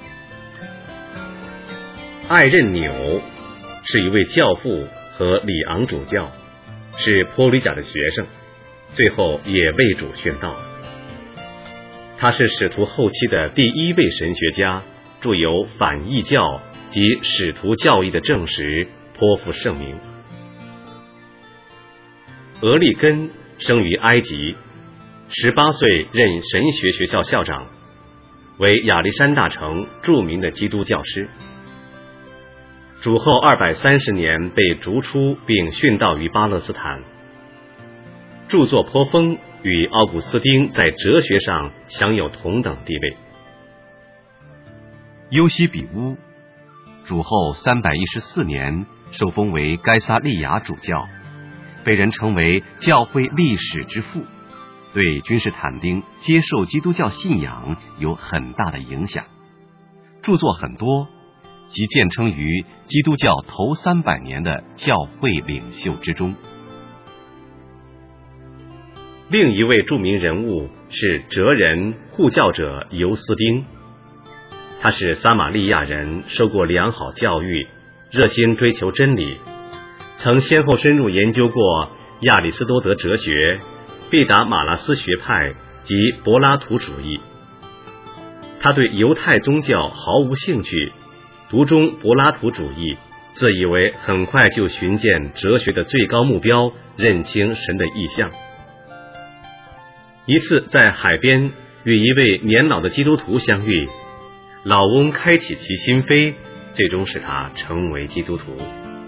[SPEAKER 1] 艾任纽是一位教父和里昂主教，是坡吕贾的学生，最后也为主殉道。他是使徒后期的第一位神学家，著有反异教及使徒教义的证实，颇负盛名。 俄利根生于埃及，十八岁任神学学校校长，为亚历山大城著名的基督教师。主后二百三十年被逐出并殉道于巴勒斯坦，著作颇丰，与奥古斯丁在哲学上享有同等地位。
[SPEAKER 2] 优西比乌主后三百一十四年受封为该撒利亚主教，被人称为教会历史之父，对君士坦丁接受基督教信仰有很大的影响，著作很多，即见称于基督教头三百年的教会领袖之中。
[SPEAKER 1] 另一位著名人物是哲人护教者尤斯丁，他是撒玛利亚人，受过良好教育，热心追求真理，曾先后深入研究过亚里士多德哲学、毕达马拉斯学派及柏拉图主义。他对犹太宗教毫无兴趣，独钟柏拉图主义，自以为很快就寻见哲学的最高目标，认清神的意象。一次在海边与一位年老的基督徒相遇，老翁开启其心扉，最终使他成为基督徒。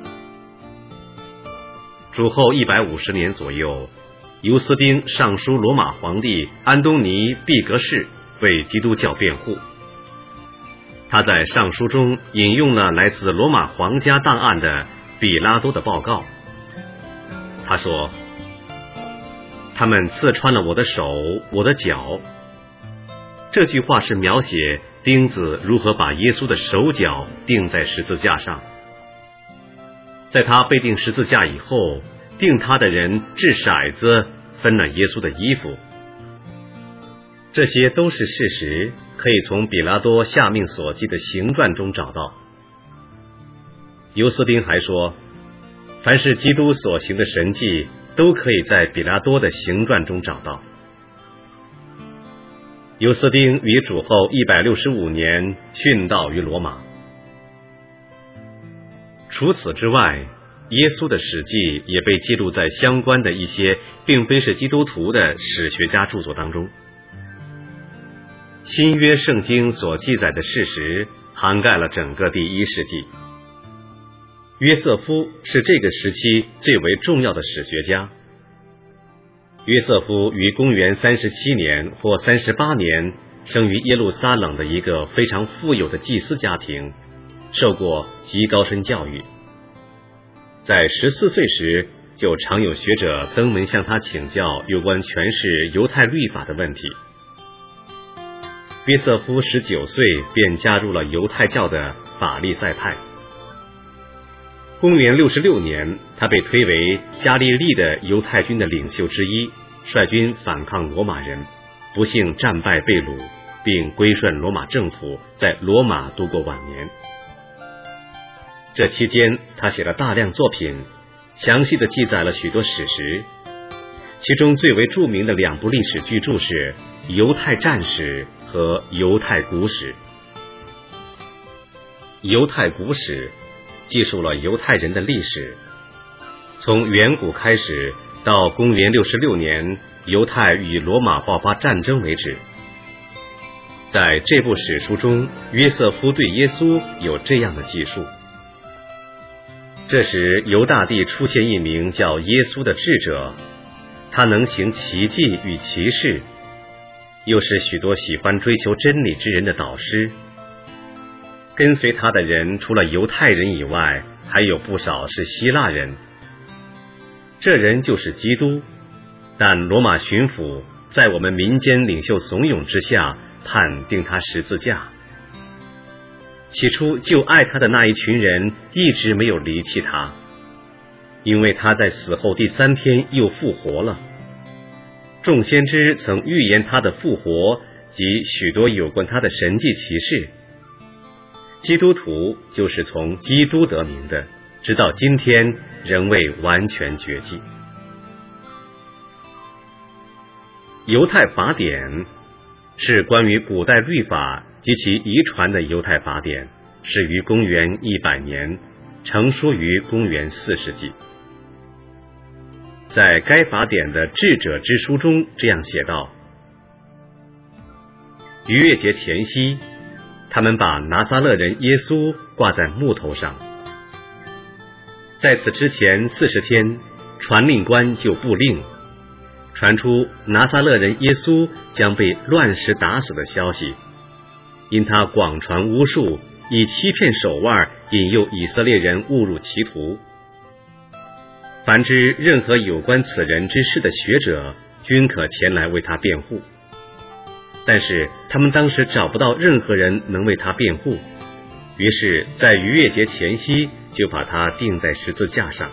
[SPEAKER 1] 主后一百五十年左右，尤斯丁上书罗马皇帝安东尼毕格士，为基督教辩护。他在上书中引用了来自罗马皇家档案的比拉多的报告。他说，他们刺穿了我的手，我的脚。这句话是描写钉子如何把耶稣的手脚钉在十字架上。在他被钉十字架以后，钉他的人掷骰子分了耶稣的衣服。这些都是事实，可以从比拉多下命所记的行传中找到。尤斯丁还说，凡是基督所行的神迹，都可以在比拉多的行传中找到。尤斯丁于主后一百六十五年殉道于罗马。除此之外，耶稣的史记也被记录在相关的一些并非是基督徒的史学家著作当中。新约圣经所记载的事实涵盖了整个第一世纪。约瑟夫是这个时期最为重要的史学家。约瑟夫于公元三十七年或三十八年生于耶路撒冷的一个非常富有的祭司家庭，受过极高深教育。在十四岁时，就常有学者登门向他请教有关诠释犹太律法的问题。约瑟夫十九岁便加入了犹太教的法利赛派。公元六十六年，他被推为加利利的犹太军的领袖之一，率军反抗罗马人，不幸战败被掳，并归顺罗马政府，在罗马度过晚年。这期间，他写了大量作品，详细的记载了许多史实，其中最为著名的两部历史巨著是《犹太战史》和《犹太古史》。《犹太古史》记述了犹太人的历史，从远古开始到公元六十六年犹太与罗马爆发战争为止。在这部史书中，约瑟夫对耶稣有这样的记述：这时犹大地出现一名叫耶稣的智者，他能行奇迹与奇事，又是许多喜欢追求真理之人的导师。跟随他的人除了犹太人以外，还有不少是希腊人。这人就是基督，但罗马巡抚在我们民间领袖怂恿之下，判定他十字架。起初就爱他的那一群人一直没有离弃他，因为他在死后第三天又复活了。众先知曾预言他的复活及许多有关他的神迹奇事。基督徒就是从基督得名的，直到今天仍未完全绝迹。犹太法典是关于古代律法及其遗传的犹太法典，始于公元一百年，成书于公元四世纪。 在该法典的智者之书中这样写道：逾越节前夕，他们把拿撒勒人耶稣挂在木头上。在此之前四十天，传令官就布令，传出拿撒勒人耶稣将被乱石打死的消息，因他广传巫术，以欺骗手腕引诱以色列人误入歧途。凡知任何有关此人之事的学者，均可前来为他辩护。但是他们当时找不到任何人能为他辩护，于是在逾越节前夕就把他钉在十字架上。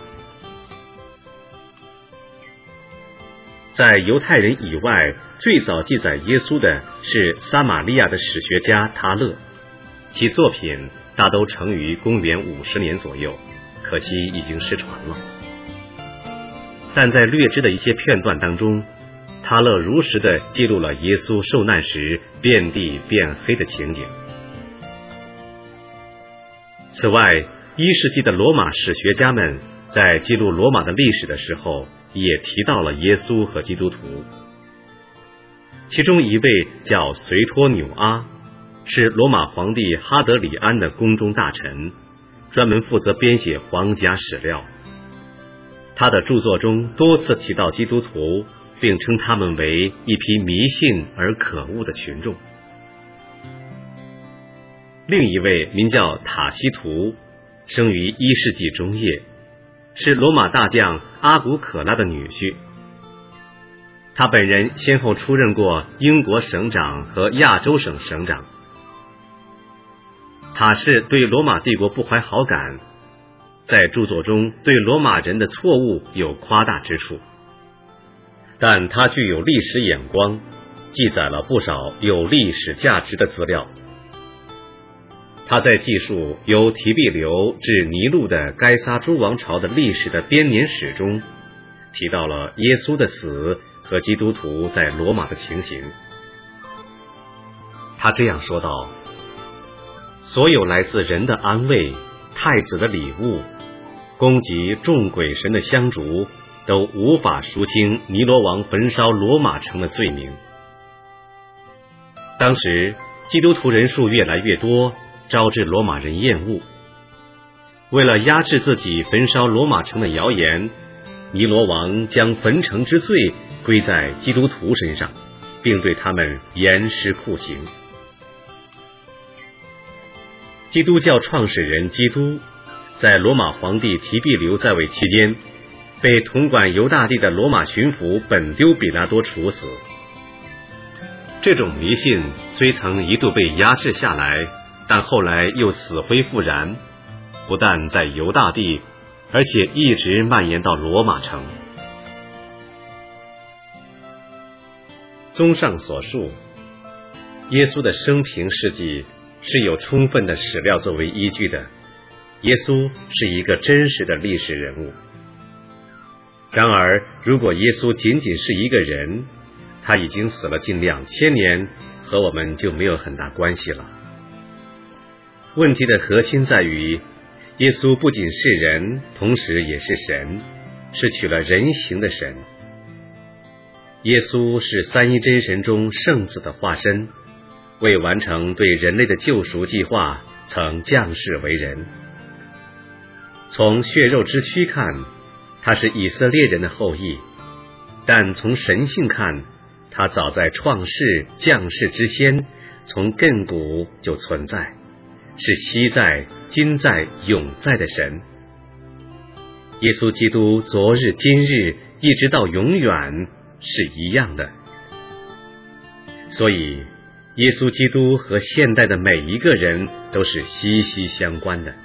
[SPEAKER 1] 在犹太人以外，最早记载耶稣的是撒玛利亚的史学家他勒，其作品大都成于公元五十年左右，可惜已经失传了。但在略知的一些片段当中，他勒如实地记录了耶稣受难时遍地变黑的情景。此外，一世纪的罗马史学家们在记录罗马的历史的时候，也提到了耶稣和基督徒。其中一位叫随托纽阿，是罗马皇帝哈德里安的宫中大臣，专门负责编写皇家史料。他的著作中多次提到基督徒，并称他们为一批迷信而可恶的群众。另一位名叫塔西图，生于一世纪中叶，是罗马大将阿古可拉的女婿。他本人先后出任过英国省长和亚洲省省长。塔士对罗马帝国不怀好感，在著作中对罗马人的错误有夸大之处，但他具有历史眼光，记载了不少有历史价值的资料。他在记述由提庇留至尼禄的该撒诸王朝的历史的编年史中，提到了耶稣的死和基督徒在罗马的情形。他这样说道：所有来自人的安慰、太子的礼物、攻击众鬼神的香烛，都无法赎清尼罗王焚烧罗马城的罪名。当时基督徒人数越来越多，招致罗马人厌恶。为了压制自己焚烧罗马城的谣言，尼罗王将焚城之罪归在基督徒身上，并对他们严施酷刑。基督教创始人基督在罗马皇帝提庇留在位期间，被统管犹大地的罗马巡抚本丢比拉多处死。这种迷信虽曾一度被压制下来，但后来又死灰复燃，不但在犹大地，而且一直蔓延到罗马城。综上所述，耶稣的生平事迹是有充分的史料作为依据的，耶稣是一个真实的历史人物。然而，如果耶稣仅仅是一个人，他已经死了近两千年，和我们就没有很大关系了。问题的核心在于，耶稣不仅是人，同时也是神，是取了人形的神。耶稣是三一真神中圣子的化身，为完成对人类的救赎计划，曾降世为人。从血肉之躯看，他是以色列人的后裔，但从神性看，他早在创世降世之先，从亘古就存在，是昔在、今在、永在的神。耶稣基督昨日、今日，一直到永远是一样的。所以，耶稣基督和现代的每一个人都是息息相关的。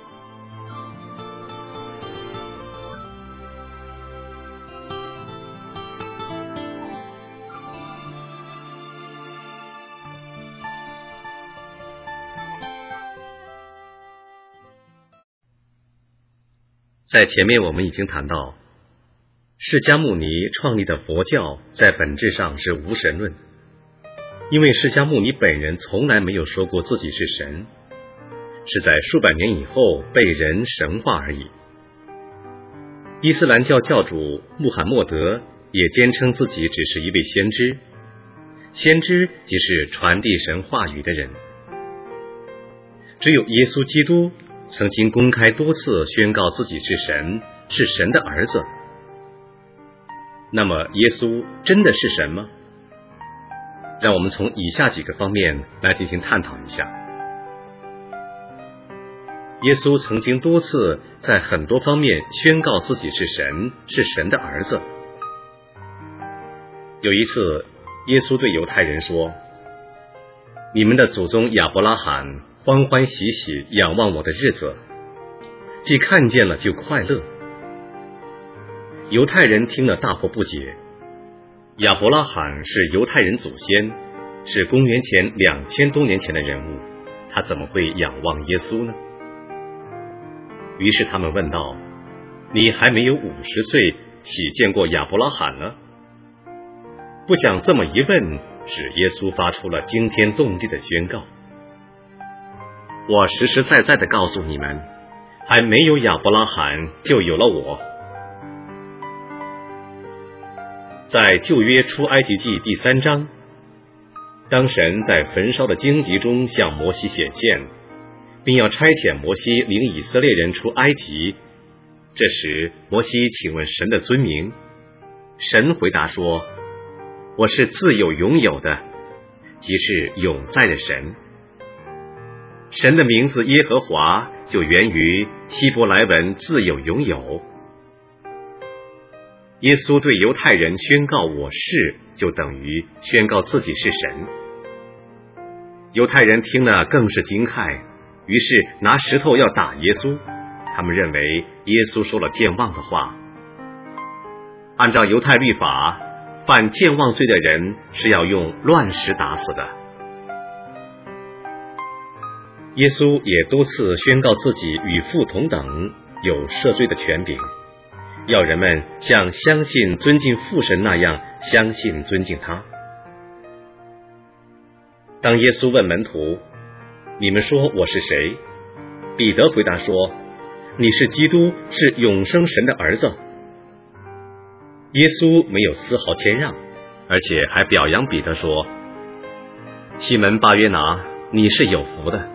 [SPEAKER 1] 在前面我们已经谈到，释迦牟尼创立的佛教在本质上是无神论，因为释迦牟尼本人从来没有说过自己是神，是在数百年以后被人神化而已。 伊斯兰教教主穆罕默德也坚称自己只是一位先知，先知即是传递神话语的人。只有耶稣基督曾经公开多次宣告自己是神，是神的儿子。那么耶稣真的是神吗？让我们从以下几个方面来进行探讨一下。耶稣曾经多次在很多方面宣告自己是神，是神的儿子。有一次，耶稣对犹太人说：你们的祖宗亚伯拉罕欢欢喜喜仰望我的日子，既看见了就快乐。犹太人听了大惑不解，亚伯拉罕是犹太人祖先，是公元前两千多年前的人物，他怎么会仰望耶稣呢？于是他们问道：你还没有五十岁，岂见过亚伯拉罕呢？不想这么一问，使耶稣发出了惊天动地的宣告：我实实在在地告诉你们，还没有亚伯拉罕就有了我。在旧约出埃及记第三章，当神在焚烧的荆棘中向摩西显现，并要差遣摩西领以色列人出埃及，这时摩西请问神的尊名，神回答说：我是自有永有的，即是永在的神。神的名字耶和华就源于希伯来文自有永有。耶稣对犹太人宣告我是，就等于宣告自己是神。犹太人听了更是惊骇，于是拿石头要打耶稣，他们认为耶稣说了健忘的话。按照犹太律法，犯健忘罪的人是要用乱石打死的。耶稣也多次宣告自己与父同等，有赦罪的权柄，要人们像相信尊敬父神那样相信尊敬他。当耶稣问门徒：你们说我是谁？彼得回答说：你是基督，是永生神的儿子。耶稣没有丝毫谦让，而且还表扬彼得说：西门巴约拿，你是有福的。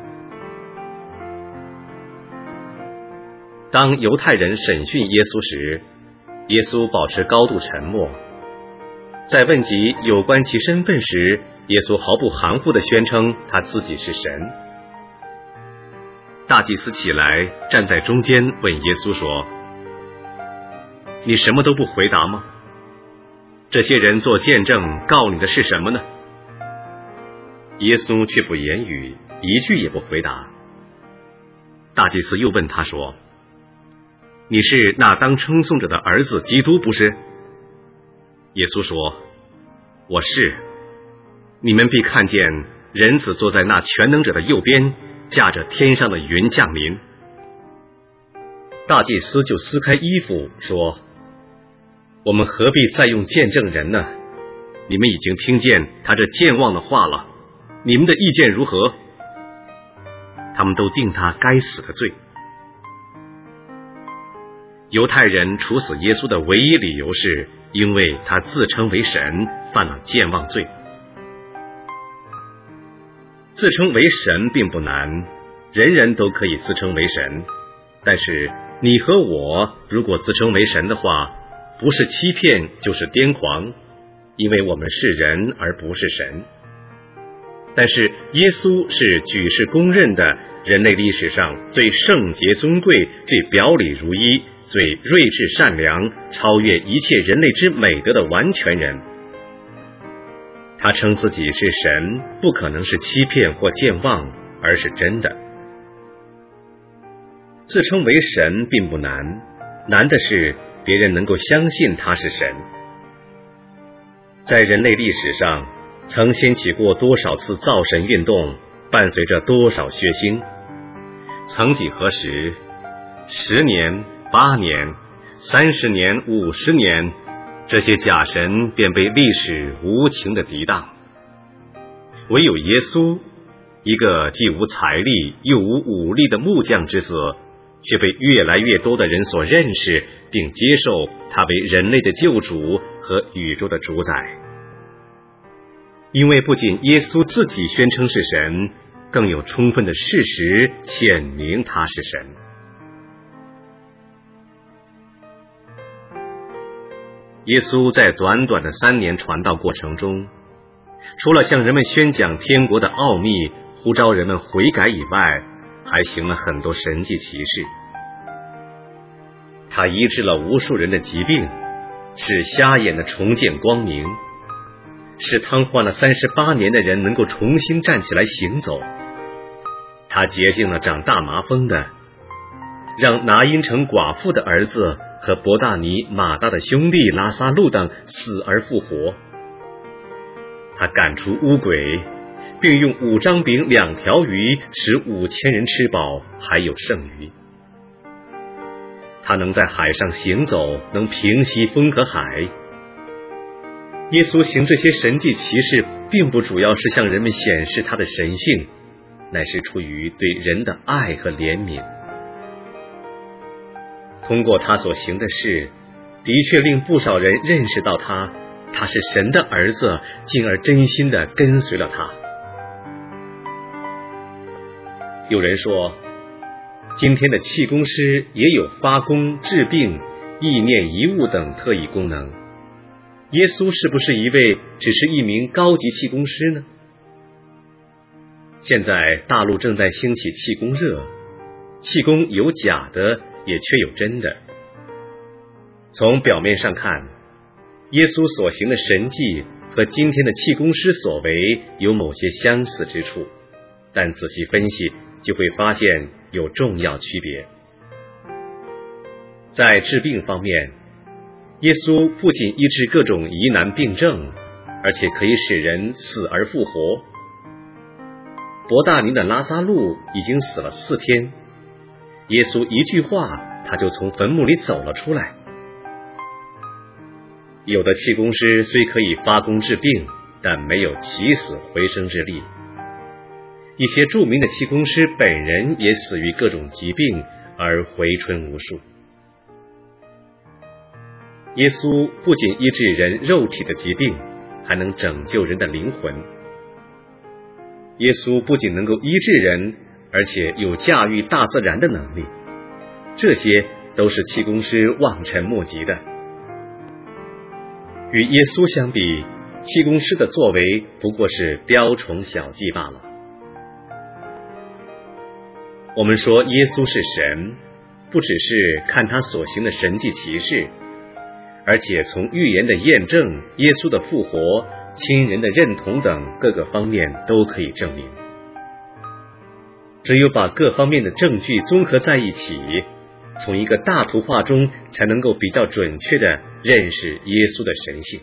[SPEAKER 1] 当犹太人审讯耶稣时，耶稣保持高度沉默。在问及有关其身份时，耶稣毫不含糊地宣称他自己是神。大祭司起来站在中间问耶稣说：你什么都不回答吗？这些人做见证告你的是什么呢？耶稣却不言语，一句也不回答。大祭司又问他说：你是那当称颂者的儿子基督不是？耶稣说：我是。你们必看见人子坐在那全能者的右边，驾着天上的云降临。大祭司就撕开衣服说：我们何必再用见证人呢？你们已经听见他这健忘的话了，你们的意见如何？他们都定他该死的罪。犹太人处死耶稣的唯一理由是因为他自称为神，犯了健忘罪。自称为神并不难，人人都可以自称为神，但是你和我如果自称为神的话，不是欺骗就是癫狂，因为我们是人而不是神。但是耶稣是举世公认的人类历史上最圣洁尊贵、最表里如一、最睿智善良、超越一切人类之美德的完全人。他称自己是神，不可能是欺骗或健忘，而是真的。自称为神并不难，难的是别人能够相信他是神。在人类历史上，曾掀起过多少次造神运动，伴随着多少血腥。曾几何时，十年、八年、三十年、五十年，这些假神便被历史无情的抵挡。唯有耶稣，一个既无财力又无武力的木匠之子， 却被越来越多的人所认识，并接受他为人类的救主和宇宙的主宰。因为不仅耶稣自己宣称是神，更有充分的事实显明他是神。耶稣在短短的三年传道过程中，除了向人们宣讲天国的奥秘，呼召人们悔改以外，还行了很多神迹奇事。他医治了无数人的疾病，使瞎眼的重见光明，使瘫痪了三十八年的人能够重新站起来行走。他洁净了长大麻风的，让拿因城寡妇的儿子和伯大尼马大的兄弟拉撒路等死而复活。他赶出污鬼，并用五张饼两条鱼使五千人吃饱，还有剩余。他能在海上行走，能平息风和海。耶稣行这些神迹奇事，并不主要是向人们显示他的神性，乃是出于对人的爱和怜悯。通过他所行的事，的确令不少人认识到他，他是神的儿子，进而真心地跟随了他。有人说，今天的气功师也有发功、治病、意念移物等特异功能。耶稣是不是一位只是一名高级气功师呢？现在大陆正在兴起气功热，气功有假的，也确有真的。从表面上看，耶稣所行的神迹和今天的气功师所为有某些相似之处，但仔细分析就会发现有重要区别。在治病方面，耶稣不仅医治各种疑难病症，而且可以使人死而复活。伯大尼的拉撒路已经死了四天，耶稣一句话，他就从坟墓里走了出来。有的气功师虽可以发功治病，但没有起死回生之力。一些著名的气功师本人也死于各种疾病，而回春无数。耶稣不仅医治人肉体的疾病，还能拯救人的灵魂。耶稣不仅能够医治人，而且有驾驭大自然的能力，这些都是气功师望尘莫及的。与耶稣相比，气功师的作为不过是雕虫小技罢了。我们说耶稣是神，不只是看他所行的神迹奇事，而且从预言的验证、耶稣的复活、亲人的认同等各个方面都可以证明。只有把各方面的证据综合在一起，从一个大图画中才能够比较准确地认识耶稣的神性。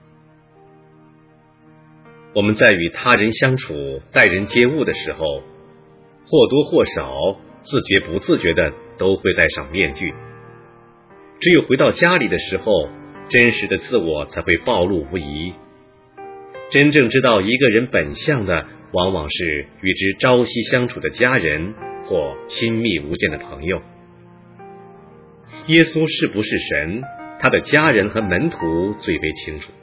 [SPEAKER 1] 我们在与他人相处、待人接物的时候，或多或少、自觉不自觉的都会戴上面具。只有回到家里的时候，真实的自我才会暴露无遗。真正知道一个人本相的，往往是与之朝夕相处的家人或亲密无间的朋友。耶稣是不是神，他的家人和门徒最为清楚。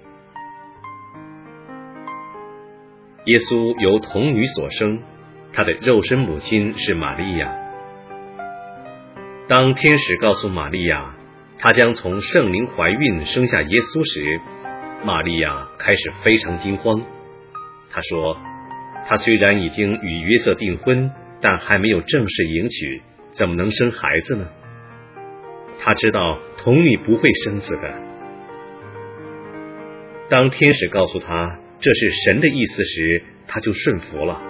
[SPEAKER 1] 耶稣由童女所生，他的肉身母亲是玛利亚。当天使告诉玛利亚，她将从圣灵怀孕生下耶稣时，玛利亚开始非常惊慌。她说，她虽然已经与约瑟订婚，但还没有正式迎娶，怎么能生孩子呢？她知道童女不会生子的。当天使告诉她这是神的意思时，她就顺服了。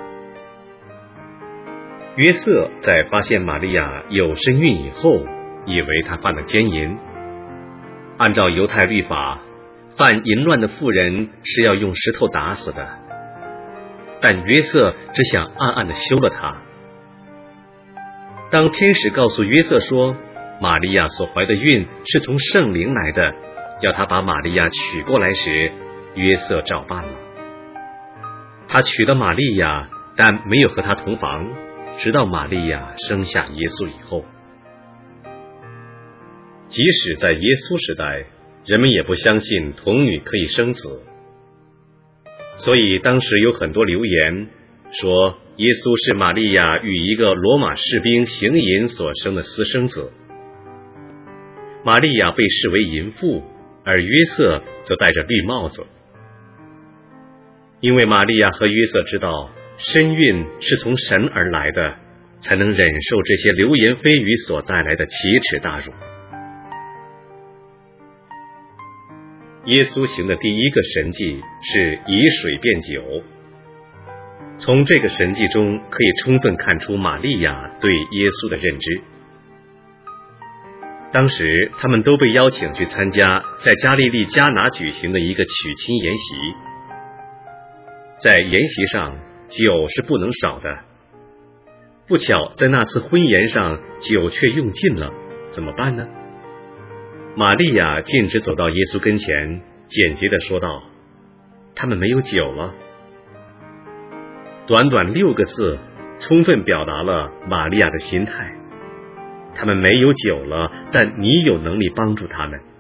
[SPEAKER 1] 约瑟在发现玛利亚有身孕以后，以为她犯了奸淫。按照犹太律法，犯淫乱的妇人是要用石头打死的，但约瑟只想暗暗地休了她。当天使告诉约瑟说，玛利亚所怀的孕是从圣灵来的，要他把玛利亚娶过来时，约瑟照办了。他娶了玛利亚，但没有和她同房，直到玛利亚生下耶稣以后。 即使在耶稣时代，人们也不相信童女可以生子，所以当时有很多流言说耶稣是玛利亚与一个罗马士兵行淫所生的私生子。玛利亚被视为淫妇，而约瑟则戴着绿帽子。因为玛利亚和约瑟知道身孕是从神而来的，才能忍受这些流言蜚语所带来的奇耻大辱。耶稣行的第一个神迹是以水变酒，从这个神迹中可以充分看出玛利亚对耶稣的认知。当时他们都被邀请去参加在加利利迦拿举行的一个娶亲筵席，在筵席上酒是不能少的，不巧在那次婚宴上酒却用尽了，怎么办呢？玛利亚径直走到耶稣跟前，简洁地说道：他们没有酒了。短短六个字充分表达了玛利亚的心态，他们没有酒了，但你有能力帮助他们。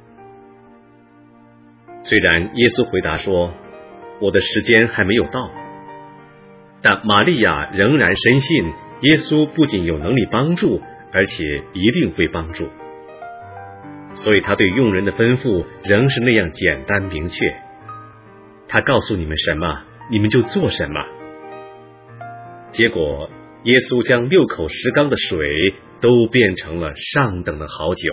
[SPEAKER 1] 虽然耶稣回答说我的时间还没有到，但玛利亚仍然深信耶稣不仅有能力帮助，而且一定会帮助，所以他对佣人的吩咐仍是那样简单明确，他告诉你们什么，你们就做什么。结果耶稣将六口石缸的水都变成了上等的好酒。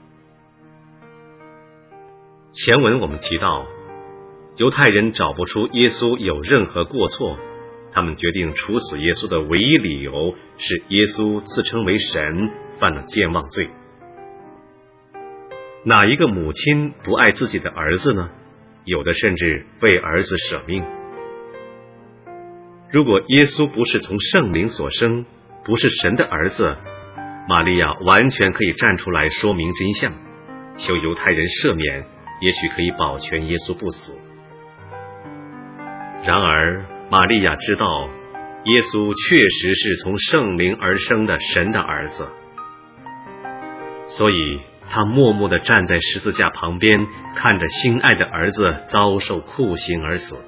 [SPEAKER 1] 前文我们提到，犹太人找不出耶稣有任何过错，他们决定处死耶稣的唯一理由是耶稣自称为神，犯了健忘罪。哪一个母亲不爱自己的儿子呢？有的甚至为儿子舍命。如果耶稣不是从圣灵所生，不是神的儿子，玛利亚完全可以站出来说明真相，求犹太人赦免，也许可以保全耶稣不死。然而玛利亚知道耶稣确实是从圣灵而生的神的儿子，所以他默默地站在十字架旁边，看着心爱的儿子遭受酷刑而死。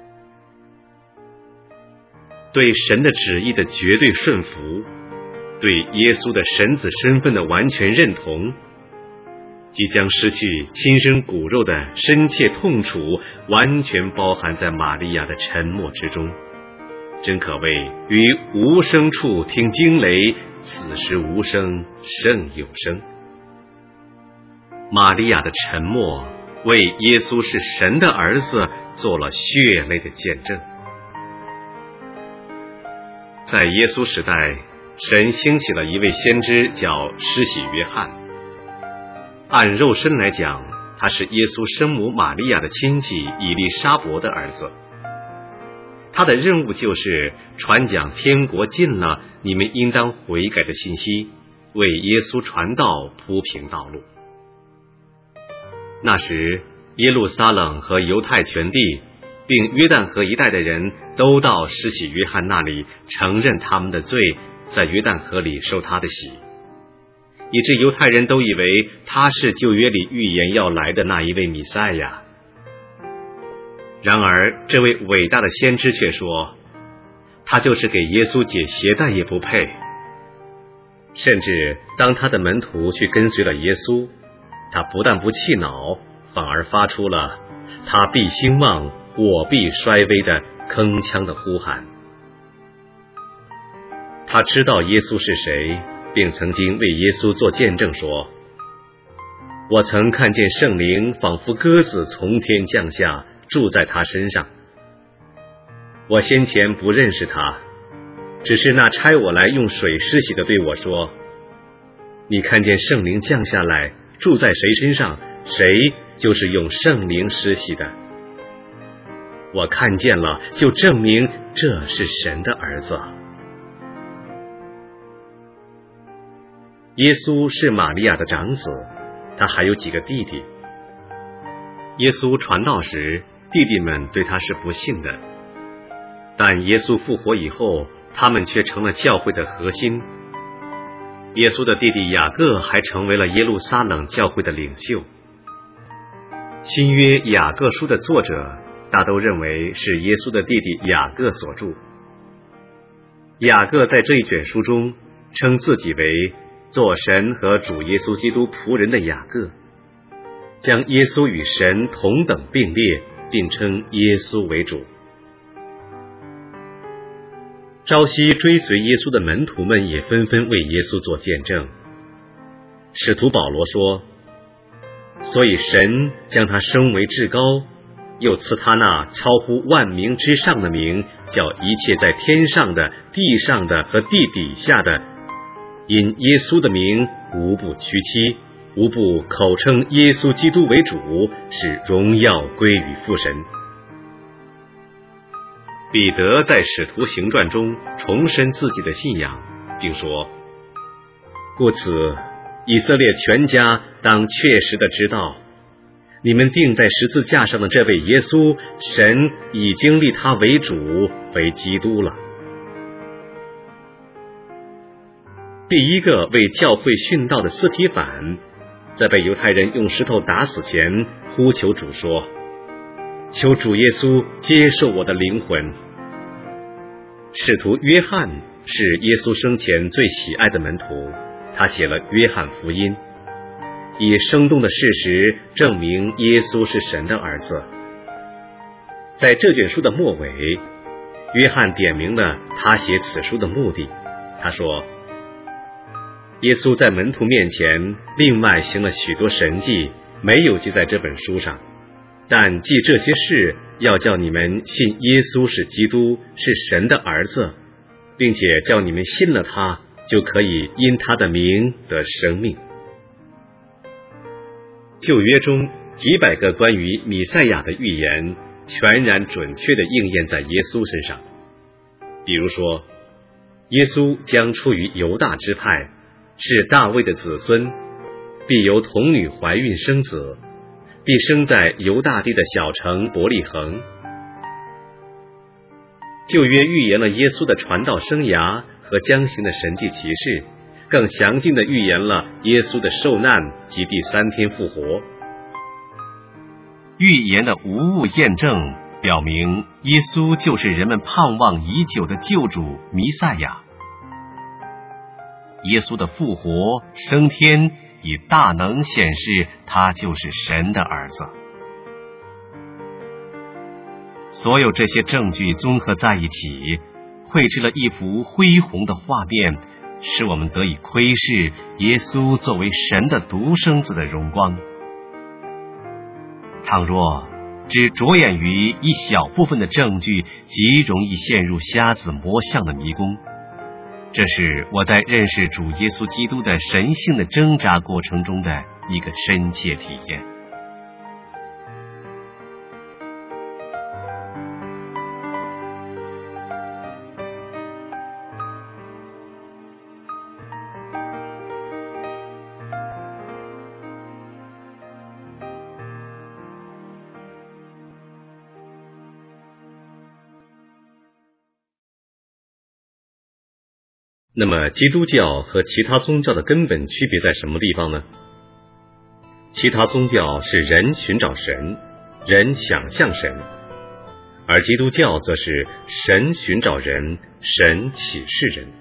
[SPEAKER 1] 对神的旨意的绝对顺服，对耶稣的神子身份的完全认同，即将失去亲生骨肉的深切痛楚，完全包含在玛利亚的沉默之中。真可谓于无声处听惊雷，此时无声胜有声。玛利亚的沉默为耶稣是神的儿子做了血泪的见证。在耶稣时代，神兴起了一位先知叫施洗约翰。按肉身来讲，他是耶稣生母玛利亚的亲戚以利沙伯的儿子。他的任务就是传讲天国近了，你们应当悔改的信息，为耶稣传道铺平道路。那时耶路撒冷和犹太全地并约旦河一带的人都到施洗约翰那里承认他们的罪，在约旦河里受他的洗，以致犹太人都以为他是旧约里预言要来的那一位弥赛亚。然而这位伟大的先知却说，他就是给耶稣解鞋带也不配。甚至当他的门徒去跟随了耶稣，他不但不气恼，反而发出了他必兴旺，我必衰微的铿锵的呼喊。他知道耶稣是谁，并曾经为耶稣做见证说，我曾看见圣灵仿佛鸽子从天降下，住在他身上。我先前不认识他，只是那差我来用水施洗的对我说，你看见圣灵降下来，住在谁身上，谁就是用圣灵施洗的。我看见了，就证明这是神的儿子。耶稣是玛利亚的长子，他还有几个弟弟。耶稣传道时，弟弟们对他是不信的，但耶稣复活以后，他们却成了教会的核心。 耶稣的弟弟雅各还成为了耶路撒冷教会的领袖。新约雅各书的作者大都认为是耶稣的弟弟雅各所著。雅各在这一卷书中称自己为做神和主耶稣基督仆人的雅各，将耶稣与神同等并列，并称耶稣为主。朝夕追随耶稣的门徒们也纷纷为耶稣做见证。使徒保罗说，所以神将他升为至高，又赐他那超乎万名之上的名，叫一切在天上的、地上的和地底下的，因耶稣的名无不屈膝，无不口称耶稣基督为主，使荣耀归于父神。彼得在使徒行传中重申自己的信仰，并说，故此以色列全家当确实的知道，你们钉在十字架上的这位耶稣，神已经立他为主，为基督了。第一个为教会殉道的司提反，在被犹太人用石头打死前，呼求主说，求主耶稣接受我的灵魂。使徒约翰是耶稣生前最喜爱的门徒，他写了约翰福音，以生动的事实证明耶稣是神的儿子。在这卷书的末尾，约翰点明了他写此书的目的。他说，耶稣在门徒面前另外行了许多神迹，没有记在这本书上，但记这些事，要叫你们信耶稣是基督，是神的儿子，并且叫你们信了他，就可以因他的名得生命。旧约中几百个关于弥赛亚的预言，全然准确地应验在耶稣身上。比如说，耶稣将出于犹大支派，是大卫的子孙，必由童女怀孕生子，必生在犹大地的小城伯利恒。旧约预言了耶稣的传道生涯和将行的神迹奇事，更详尽地预言了耶稣的受难及第三天复活。
[SPEAKER 2] 预言的无误验证，表明耶稣就是人们盼望已久的救主弥赛亚。耶稣的复活升天，以大能显示他就是神的儿子。所有这些证据综合在一起，绘制了一幅恢宏的画面，使我们得以窥视耶稣作为神的独生子的荣光。倘若只着眼于一小部分的证据，极容易陷入瞎子摸象的迷宫。这是我在认识主耶稣基督的神性的挣扎过程中的一个深切体验。
[SPEAKER 1] 那么基督教和其他宗教的根本区别在什么地方呢？其他宗教是人寻找神，人想象神，而基督教则是神寻找人，神启示人。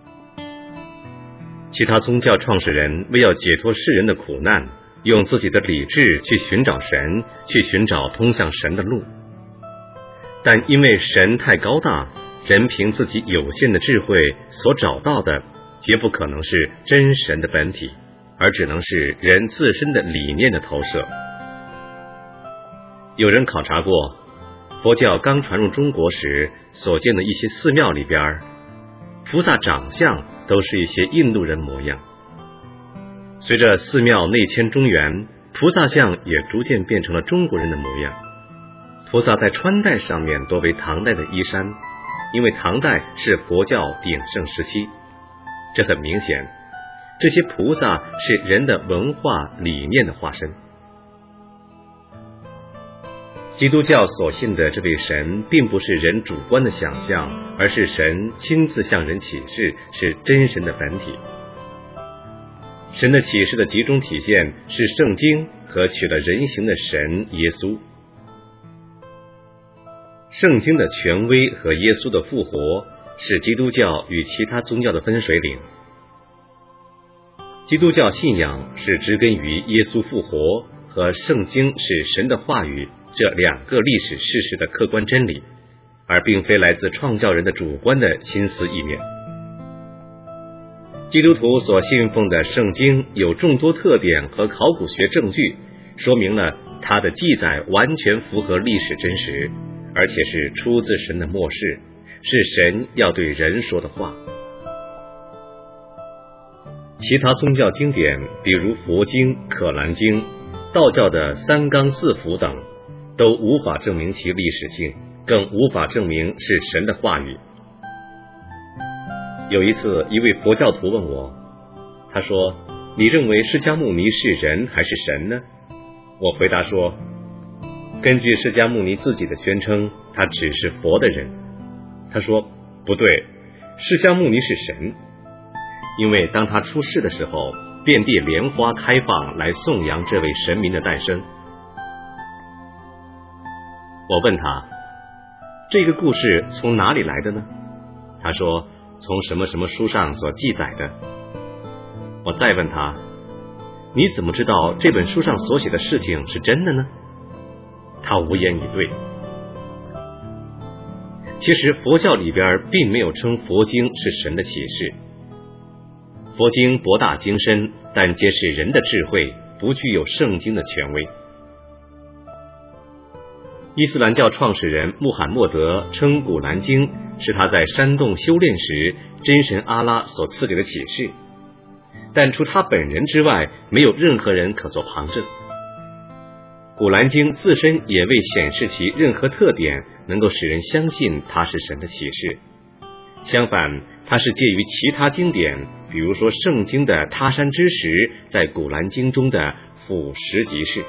[SPEAKER 1] 其他宗教创始人为要解脱世人的苦难，用自己的理智去寻找神，去寻找通向神的路。但因为神太高大，人凭自己有限的智慧所找到的，绝不可能是真神的本体，而只能是人自身的理念的投射。有人考察过，佛教刚传入中国时所见的一些寺庙里边，菩萨长相都是一些印度人模样。随着寺庙内迁中原，菩萨像也逐渐变成了中国人的模样。菩萨在穿戴上面多为唐代的衣衫，因为唐代是佛教鼎盛时期。这很明显，这些菩萨是人的文化理念的化身。基督教所信的这位神并不是人主观的想象，而是神亲自向人启示，是真神的本体。 神的启示的集中体现是圣经和取了人形的神耶稣。圣经的权威和耶稣的复活是基督教与其他宗教的分水岭。基督教信仰是植根于耶稣复活和圣经是神的话语这两个历史事实的客观真理，而并非来自创造人的主观的心思意念。基督徒所信奉的圣经有众多特点和考古学证据，说明了它的记载完全符合历史真实，而且是出自神的默示，是神要对人说的话。其他宗教经典，比如佛经、可兰经、道教的三纲四符等，都无法证明其历史性，更无法证明是神的话语。有一次，一位佛教徒问我，他说：“你认为释迦牟尼是人还是神呢？”我回答说：“根据释迦牟尼自己的宣称，他只是佛的人。”他说：“不对，释迦牟尼是神，因为当他出世的时候，遍地莲花开放来颂扬这位神明的诞生。”我问他：“这个故事从哪里来的呢？”他说：“从什么什么书上所记载的。”我再问他：“你怎么知道这本书上所写的事情是真的呢？”他无言以对。其实佛教里边并没有称佛经是神的启示，佛经博大精深，但皆是人的智慧，不具有圣经的权威。伊斯兰教创始人穆罕默德称古兰经是他在山洞修炼时真神阿拉所赐给的启示，但除他本人之外，没有任何人可做旁证。古兰经自身也未显示其任何特点能够使人相信它是神的启示，相反，它是介于其他经典，比如说圣经的他山之石在古兰经中的俯拾即是。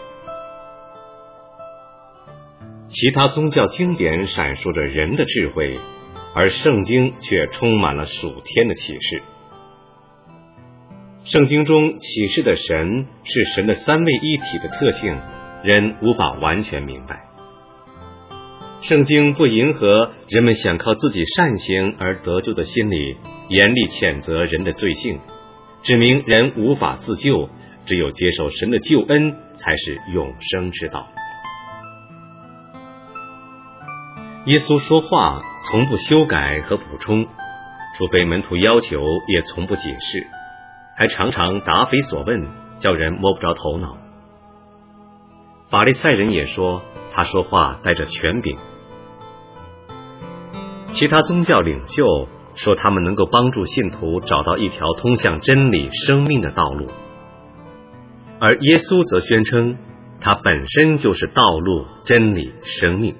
[SPEAKER 1] 其他宗教经典闪烁着人的智慧，而圣经却充满了属天的启示。圣经中启示的神是神的三位一体的特性，人无法完全明白。圣经不迎合人们想靠自己善行而得救的心理，严厉谴责人的罪性，指明人无法自救，只有接受神的救恩才是永生之道。耶稣说话从不修改和补充，除非门徒要求，也从不解释，还常常答非所问，叫人摸不着头脑。法利赛人也说他说话带着权柄。其他宗教领袖说他们能够帮助信徒找到一条通向真理生命的道路，而耶稣则宣称他本身就是道路、真理、生命。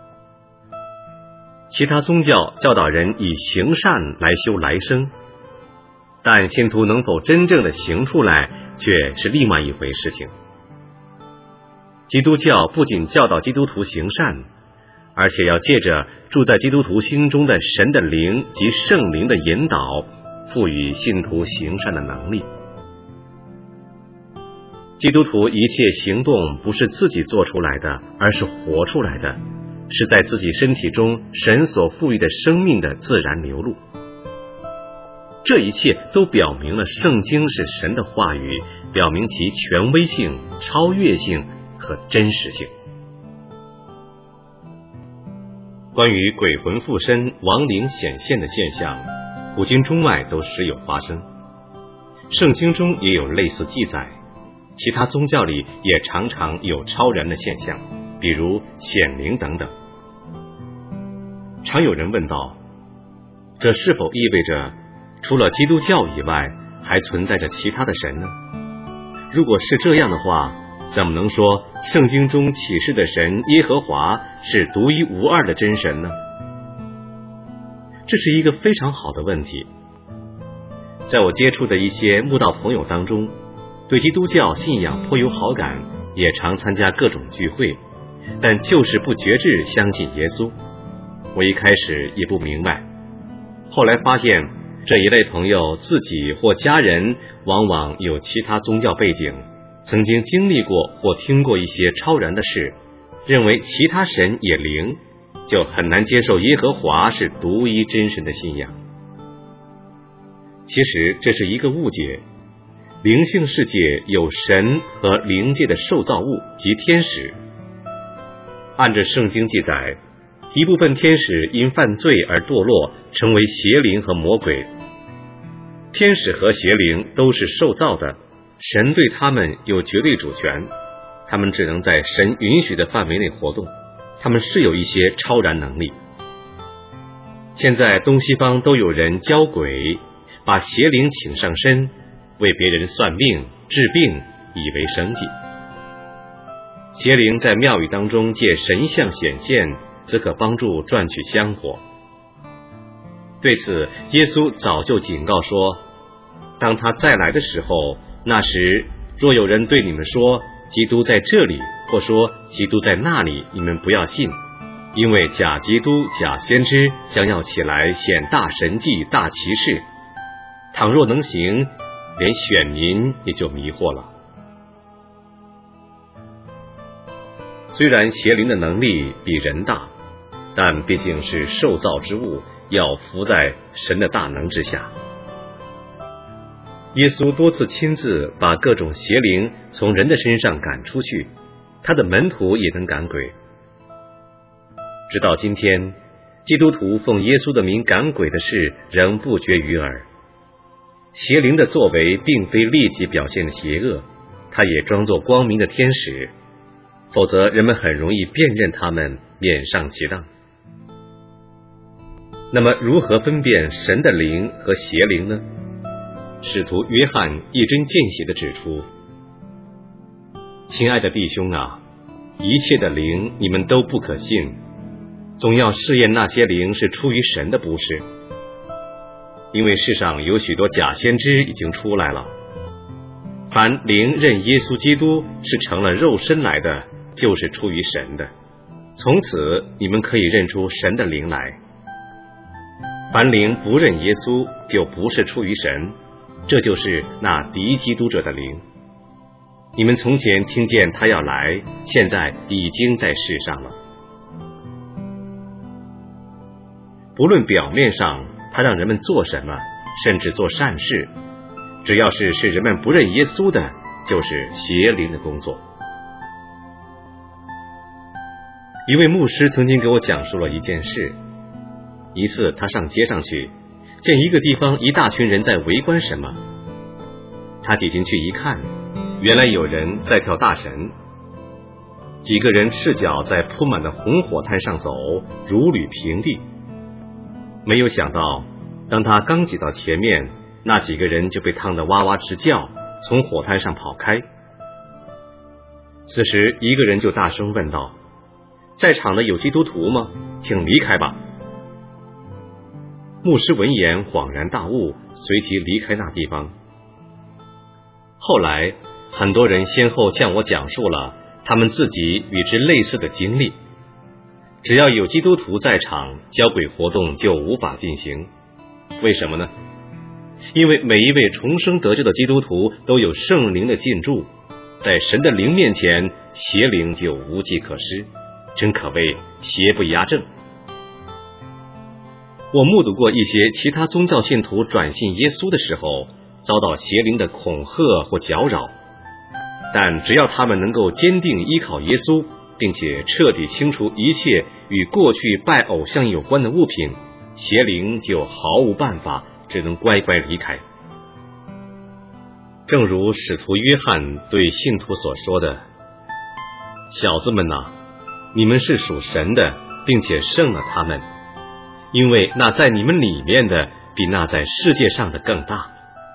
[SPEAKER 1] 其他宗教教导人以行善来修来生，但信徒能否真正的行出来却是另外一回事情。基督教不仅教导基督徒行善，而且要借着住在基督徒心中的神的灵及圣灵的引导，赋予信徒行善的能力。基督徒一切行动不是自己做出来的，而是活出来的，是在自己身体中神所赋予的生命的自然流露。这一切都表明了圣经是神的话语，表明其权威性、超越性和真实性。关于鬼魂附身、亡灵显现的现象，古今中外都时有发生，圣经中也有类似记载，其他宗教里也常常有超然的现象，比如显灵等等。常有人问道，这是否意味着除了基督教以外，还存在着其他的神呢？如果是这样的话，怎么能说圣经中启示的神耶和华是独一无二的真神呢？这是一个非常好的问题。在我接触的一些慕道朋友当中，对基督教信仰颇有好感，也常参加各种聚会，但就是不决志相信耶稣。我一开始也不明白，后来发现这一类朋友自己或家人往往有其他宗教背景，曾经经历过或听过一些超然的事，认为其他神也灵，就很难接受耶和华是独一真神的信仰。其实这是一个误解，灵性世界有神和灵界的受造物及天使。按着圣经记载，一部分天使因犯罪而堕落，成为邪灵和魔鬼。天使和邪灵都是受造的，神对他们有绝对主权，他们只能在神允许的范围内活动，他们是有一些超然能力。现在东西方都有人教鬼，把邪灵请上身，为别人算命治病，以为生计。邪灵在庙宇当中借神像显现，则可帮助赚取香火。对此，耶稣早就警告说，当他再来的时候，那时若有人对你们说基督在这里，或说基督在那里，你们不要信，因为假基督假先知将要起来显大神迹大奇事，倘若能行，连选民也就迷惑了。虽然邪灵的能力比人大，但毕竟是受造之物，要服在神的大能之下。耶稣多次亲自把各种邪灵从人的身上赶出去，他的门徒也能赶鬼。直到今天，基督徒奉耶稣的名赶鬼的事仍不绝于耳。邪灵的作为并非立即表现的邪恶，它也装作光明的天使，否则人们很容易辨认他们，免上其当。那么如何分辨神的灵和邪灵呢？使徒约翰一针见血地指出，亲爱的弟兄啊，一切的灵你们都不可信，总要试验那些灵是出于神的不是，因为世上有许多假先知已经出来了。凡灵认耶稣基督是成了肉身来的，就是出于神的，从此你们可以认出神的灵来。凡灵不认耶稣，就不是出于神，这就是那敌基督者的灵。你们从前听见他要来，现在已经在世上了。不论表面上他让人们做什么，甚至做善事，只要是使人们不认耶稣的，就是邪灵的工作。一位牧师曾经给我讲述了一件事，一次他上街上去，见一个地方一大群人在围观什么，他挤进去一看，原来有人在跳大神，几个人赤脚在铺满的红火炭上走，如履平地。没有想到，当他刚挤到前面，那几个人就被烫得哇哇直叫，从火炭上跑开。此时一个人就大声问道，在场的有基督徒吗？请离开吧。牧师闻言恍然大悟，随即离开那地方。后来很多人先后向我讲述了他们自己与之类似的经历，只要有基督徒在场，交鬼活动就无法进行。为什么呢？因为每一位重生得救的基督徒都有圣灵的进驻，在神的灵面前，邪灵就无计可施，真可谓邪不压正。我目睹过一些其他宗教信徒转信耶稣的时候，遭到邪灵的恐吓或搅扰，但只要他们能够坚定依靠耶稣，并且彻底清除一切与过去拜偶像有关的物品，邪灵就毫无办法，只能乖乖离开。正如使徒约翰对信徒所说的，小子们哪，你们是属神的，并且胜了他们，因为那在你们里面的比那在世界上的更大。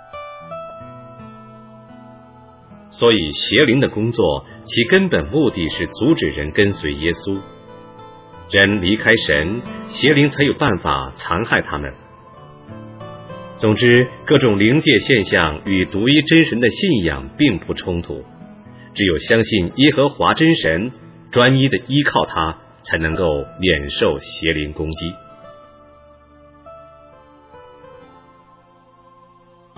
[SPEAKER 1] 所以邪灵的工作，其根本目的是阻止人跟随耶稣。人离开神，邪灵才有办法残害他们。总之，各种灵界现象与独一真神的信仰并不冲突，只有相信耶和华真神，专一的依靠他，才能够免受邪灵攻击。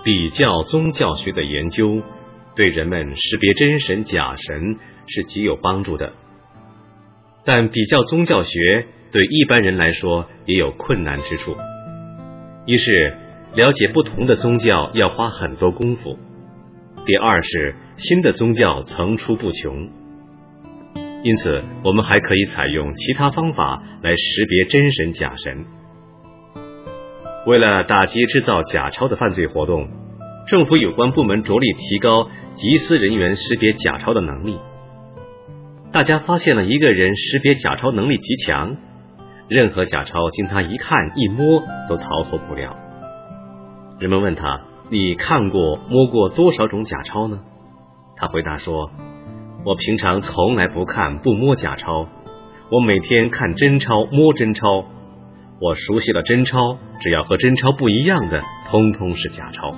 [SPEAKER 1] 比较宗教学的研究对人们识别真神假神是极有帮助的，但比较宗教学对一般人来说也有困难之处。一是了解不同的宗教要花很多功夫，第二是新的宗教层出不穷，因此我们还可以采用其他方法来识别真神假神。为了打击制造假钞的犯罪活动，政府有关部门着力提高缉私人员识别假钞的能力。大家发现了一个人识别假钞能力极强，任何假钞经他一看一摸都逃脱不了。人们问他，你看过摸过多少种假钞呢？他回答说，我平常从来不看不摸假钞，我每天看真钞摸真钞，我熟悉了真钞，只要和真钞不一样的通通是假钞。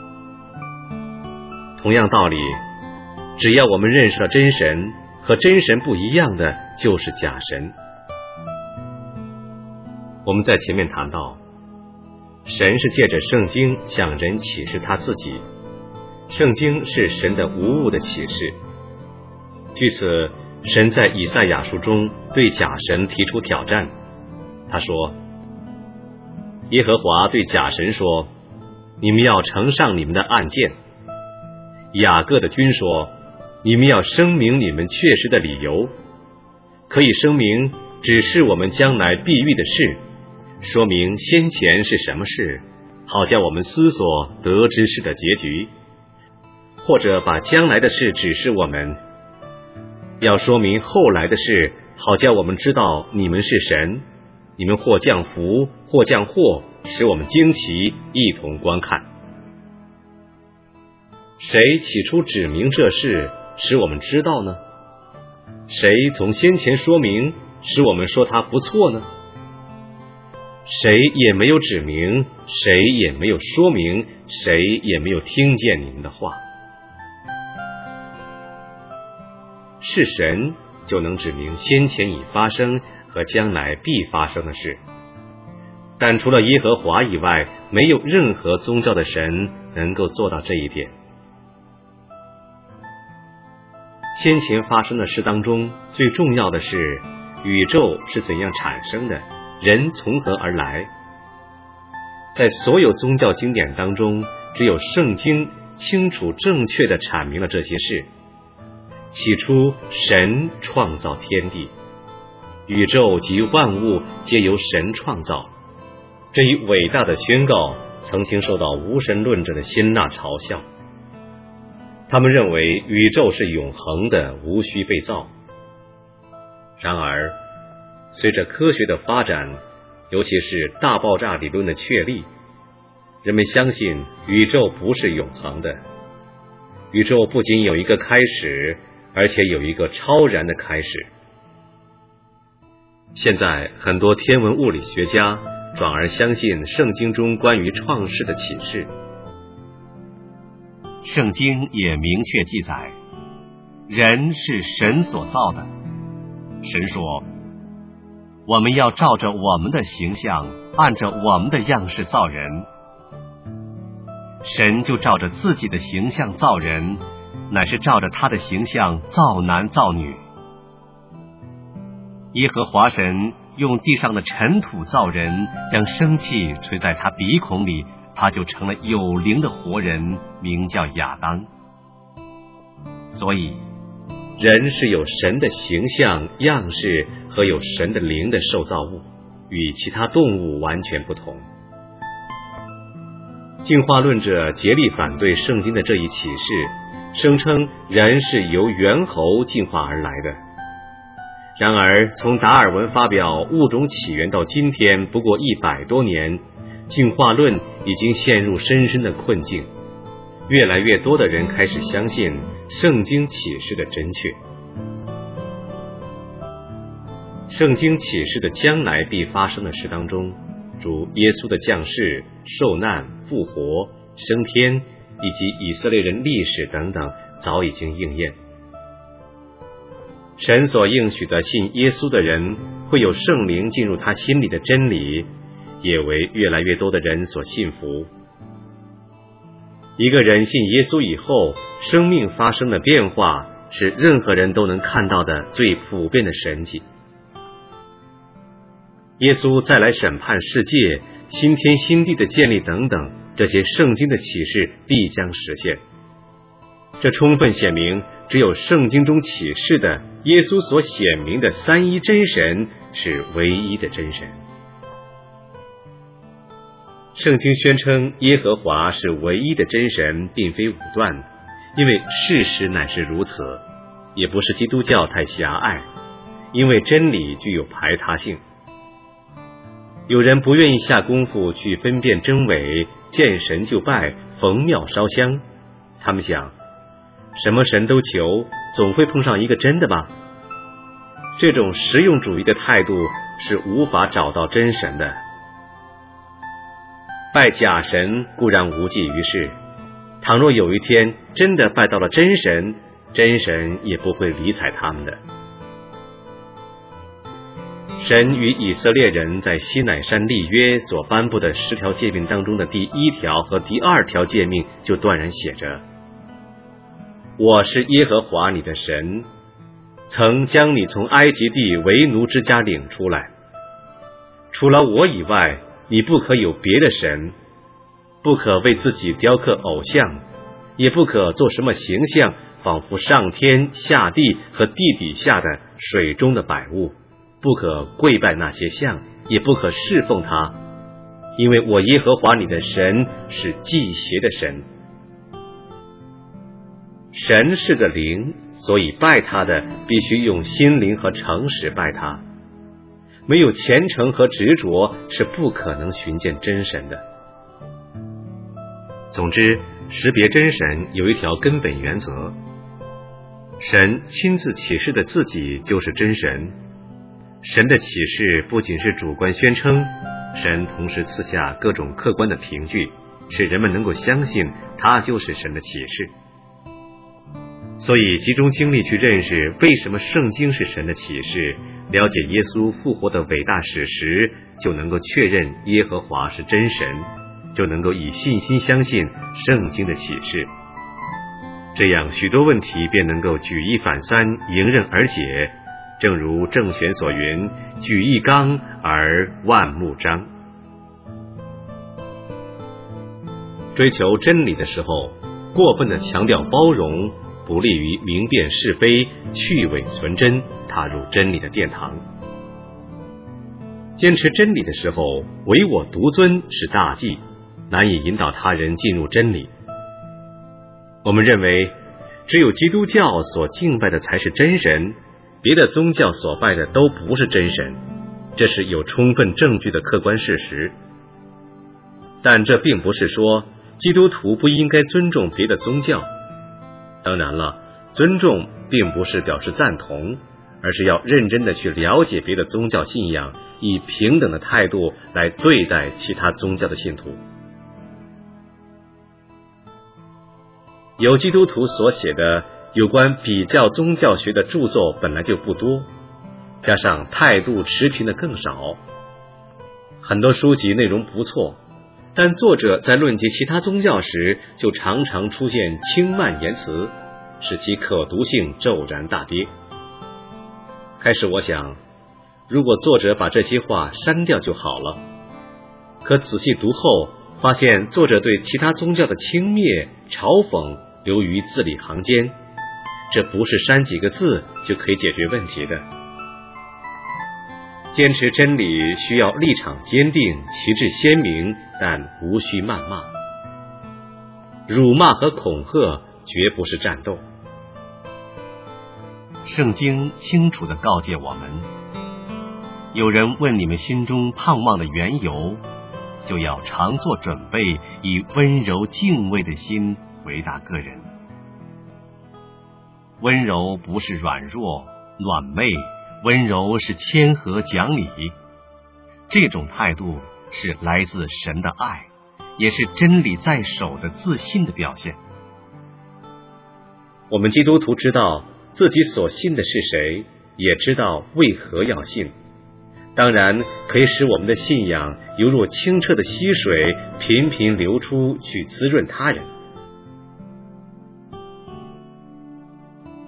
[SPEAKER 1] 同样道理，只要我们认识了真神，和真神不一样的就是假神。我们在前面谈到，神是借着圣经向人启示他自己，圣经是神的无误的启示。据此，神在以赛亚书中对假神提出挑战。他说，耶和华对假神说，你们要呈上你们的案件。雅各的君说，你们要声明你们确实的理由，可以声明指示我们将来必遇的事，说明先前是什么事，好叫我们思索得知事的结局，或者把将来的事指示我们，要说明后来的事，好叫我们知道你们是神，你们或降福或降祸，使我们惊奇，一同观看。谁起初指明这事，使我们知道呢？谁从先前说明，使我们说他不错呢？谁也没有指明，谁也没有说明，谁也没有听见你们的话。是神就能指明先前已发生和将来必发生的事，但除了耶和华以外，没有任何宗教的神能够做到这一点。先前发生的事当中，最重要的是宇宙是怎样产生的，人从何而来。在所有宗教经典当中，只有圣经清楚正确地阐明了这些事。起初神创造天地，宇宙及万物皆由神创造。这一伟大的宣告曾经受到无神论者的辛辣嘲笑，他们认为宇宙是永恒的，无需被造。然而随着科学的发展，尤其是大爆炸理论的确立，人们相信宇宙不是永恒的。宇宙不仅有一个开始，而且有一个超然的开始。现在很多天文物理学家转而相信圣经中关于创世的启示。
[SPEAKER 2] 圣经也明确记载，人是神所造的。神说，我们要照着我们的形象，按着我们的样式造人。神就照着自己的形象造人，乃是照着他的形象造男造女。耶和华神用地上的尘土造人，将生气吹在他鼻孔里，他就成了有灵的活人，名叫亚当。所以
[SPEAKER 1] 人是有神的形象、样式和有神的灵的受造物，与其他动物完全不同。进化论者竭力反对圣经的这一启示，声称人是由猿猴进化而来的。然而从达尔文发表物种起源到今天不过一百多年，进化论已经陷入深深的困境，越来越多的人开始相信圣经启示的真确。圣经启示的将来必发生的事当中，如耶稣的降世、受难、复活、升天，以及以色列人历史等等，早已经应验。神所应许的信耶稣的人会有圣灵进入他心里的真理，也为越来越多的人所信服。 一个人信耶稣以后，生命发生的变化是任何人都能看到的最普遍的神迹。耶稣再来审判世界、新天新地的建立等等，这些圣经的启示必将实现。这充分显明，只有圣经中启示的耶稣所显明的三一真神是唯一的真神。圣经宣称耶和华是唯一的真神，并非武断，因为事实乃是如此，也不是基督教太狭隘，因为真理具有排他性。有人不愿意下功夫去分辨真伪，见神就拜，逢庙烧香。他们想，什么神都求，总会碰上一个真的吧？这种实用主义的态度是无法找到真神的。拜假神固然无济于事，倘若有一天真的拜到了真神，真神也不会理睬他们的。神与以色列人在西乃山立约所颁布的十条诫命当中的第一条和第二条诫命就断然写着：我是耶和华你的神，曾将你从埃及地为奴之家领出来。除了我以外，你不可有别的神，不可为自己雕刻偶像，也不可做什么形象，仿佛上天下地和地底下的水中的百物，不可跪拜那些像，也不可侍奉他，因为我耶和华你的神是忌邪的神。神是个灵，所以拜他的必须用心灵和诚实拜他。没有虔诚和执着，是不可能寻见真神的。总之，识别真神有一条根本原则：神亲自启示的自己就是真神。神的启示不仅是主观宣称，神同时赐下各种客观的凭据，使人们能够相信他就是神的启示。所以集中精力去认识为什么圣经是神的启示，了解耶稣复活的伟大史实，就能够确认耶和华是真神，就能够以信心相信圣经的启示。这样许多问题便能够举一反三，迎刃而解。正如郑玄所云：举一纲而万目张。追求真理的时候，过分的强调包容，不利于明辨是非，去伪存真，踏入真理的殿堂。坚持真理的时候，唯我独尊是大忌，难以引导他人进入真理。我们认为，只有基督教所敬拜的才是真神，别的宗教所拜的都不是真神，这是有充分证据的客观事实。但这并不是说基督徒不应该尊重别的宗教。当然了，尊重并不是表示赞同，而是要认真的去了解别的宗教信仰，以平等的态度来对待其他宗教的信徒。有基督徒所写的有关比较宗教学的著作本来就不多，加上态度持平的更少。很多书籍内容不错，但作者在论及其他宗教时，就常常出现轻慢言辞，使其可读性骤然大跌。开始我想，如果作者把这些话删掉就好了。可仔细读后，发现作者对其他宗教的轻蔑、嘲讽流于字里行间，这不是删几个字就可以解决问题的。坚持真理需要立场坚定，旗帜鲜明，但无需谩骂。辱骂和恐吓绝不是战斗。
[SPEAKER 2] 圣经清楚地告诫我们，有人问你们心中盼望的缘由，就要常做准备，以温柔敬畏的心回答个人。温柔不是软弱软媚，温柔是谦和讲理。这种态度是来自神的爱，也是真理在手的自信的表现。
[SPEAKER 1] 我们基督徒知道自己所信的是谁，也知道为何要信，当然可以使我们的信仰犹若清澈的溪水，频频流出去滋润他人。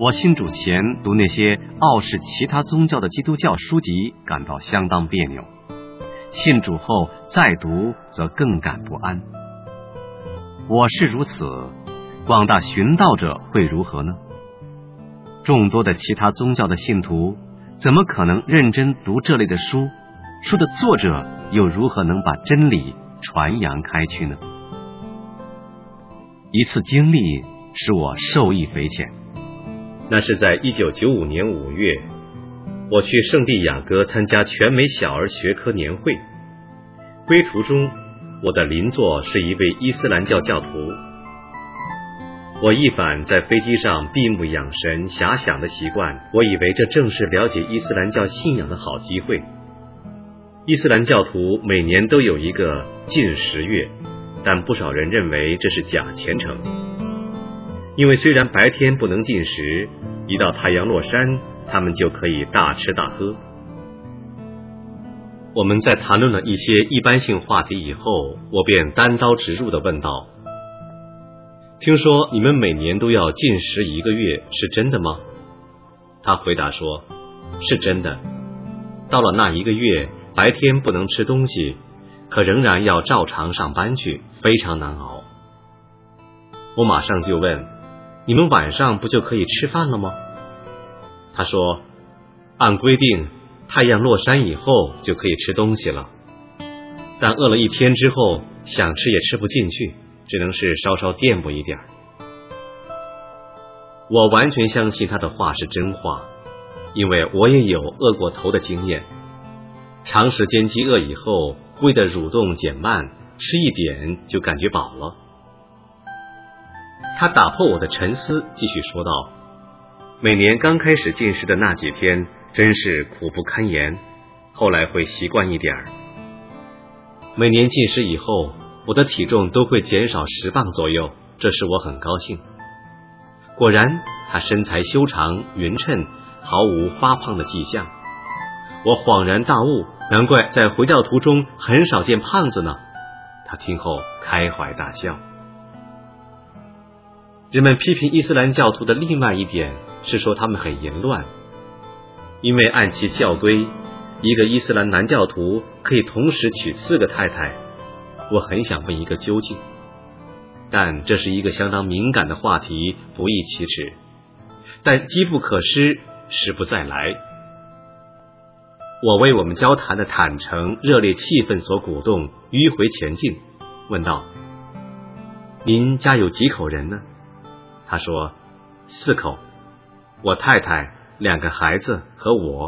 [SPEAKER 2] 我信主前读那些傲视其他宗教的基督教书籍，感到相当别扭；信主后再读，则更感不安。我是如此，广大寻道者会如何呢？众多的其他宗教的信徒怎么可能认真读这类的书？书的作者又如何能把真理传扬开去呢？一次经历使我受益匪浅。
[SPEAKER 1] 那是在一九九五年五月，我去圣地亚哥参加全美小儿学科年会。归途中，我的邻座是一位伊斯兰教教徒。我一反在飞机上闭目养神遐想的习惯，我以为这正是了解伊斯兰教信仰的好机会。伊斯兰教徒每年都有一个禁食月，但不少人认为这是假虔诚。因为虽然白天不能进食，一到太阳落山，他们就可以大吃大喝。我们在谈论了一些一般性话题以后，我便单刀直入地问道：听说你们每年都要禁食一个月，是真的吗？他回答说：是真的。到了那一个月，白天不能吃东西，可仍然要照常上班去，非常难熬。我马上就问：你们晚上不就可以吃饭了吗？他说：按规定太阳落山以后就可以吃东西了，但饿了一天之后想吃也吃不进去，只能是稍稍垫补一点。我完全相信他的话是真话，因为我也有饿过头的经验。长时间饥饿以后，胃的蠕动减慢，吃一点就感觉饱了。他打破我的沉思，继续说道：每年刚开始进食的那几天真是苦不堪言，后来会习惯一点儿。每年进食以后，我的体重都会减少十磅左右，这使我很高兴。果然，他身材修长匀称，毫无发胖的迹象。我恍然大悟，难怪在回教途中很少见胖子呢。他听后开怀大笑。人们批评伊斯兰教徒的另外一点是说他们很淫乱，因为按其教规，一个伊斯兰男教徒可以同时娶四个太太。我很想问一个究竟，但这是一个相当敏感的话题，不易启齿。但机不可失，时不再来。我为我们交谈的坦诚、热烈气氛所鼓动，迂回前进，问道：您家有几口人呢？他说：四口，我太太、两个孩子和我。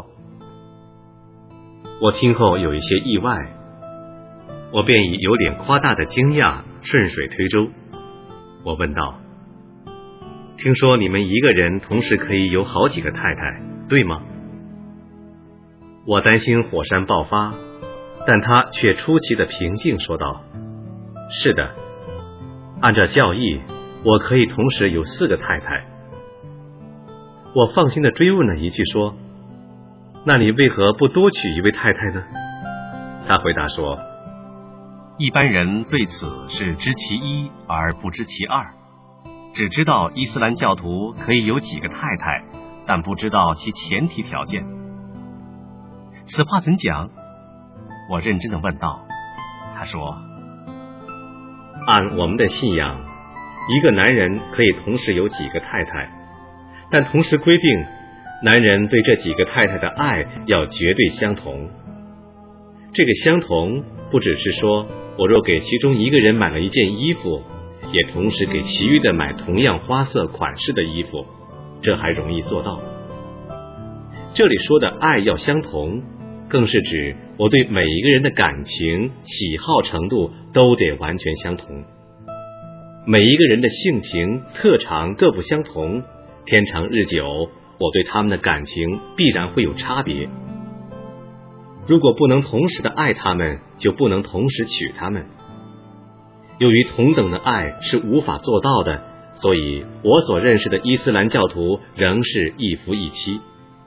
[SPEAKER 1] 我听后有一些意外，我便以有点夸大的惊讶顺水推舟。我问道：听说你们一个人同时可以有好几个太太，对吗？我担心火山爆发，但他却出奇的平静说道：是的，按照教义，我可以同时有四个太太。我放心的追问了一句说：那你为何不多娶一位太太呢？他回答说：
[SPEAKER 2] 一般人对此是知其一而不知其二，只知道伊斯兰教徒可以有几个太太，但不知道其前提条件。此话怎讲？我认真的问道。他说：
[SPEAKER 1] 按我们的信仰，一个男人可以同时有几个太太，但同时规定男人对这几个太太的爱要绝对相同。这个相同不只是说我若给其中一个人买了一件衣服，也同时给其余的买同样花色款式的衣服，这还容易做到。这里说的爱要相同，更是指我对每一个人的感情、喜好程度都得完全相同。每一个人的性情、特长各不相同，天长日久，我对他们的感情必然会有差别。如果不能同时的爱他们，就不能同时娶他们。由于同等的爱是无法做到的，所以我所认识的伊斯兰教徒仍是一夫一妻。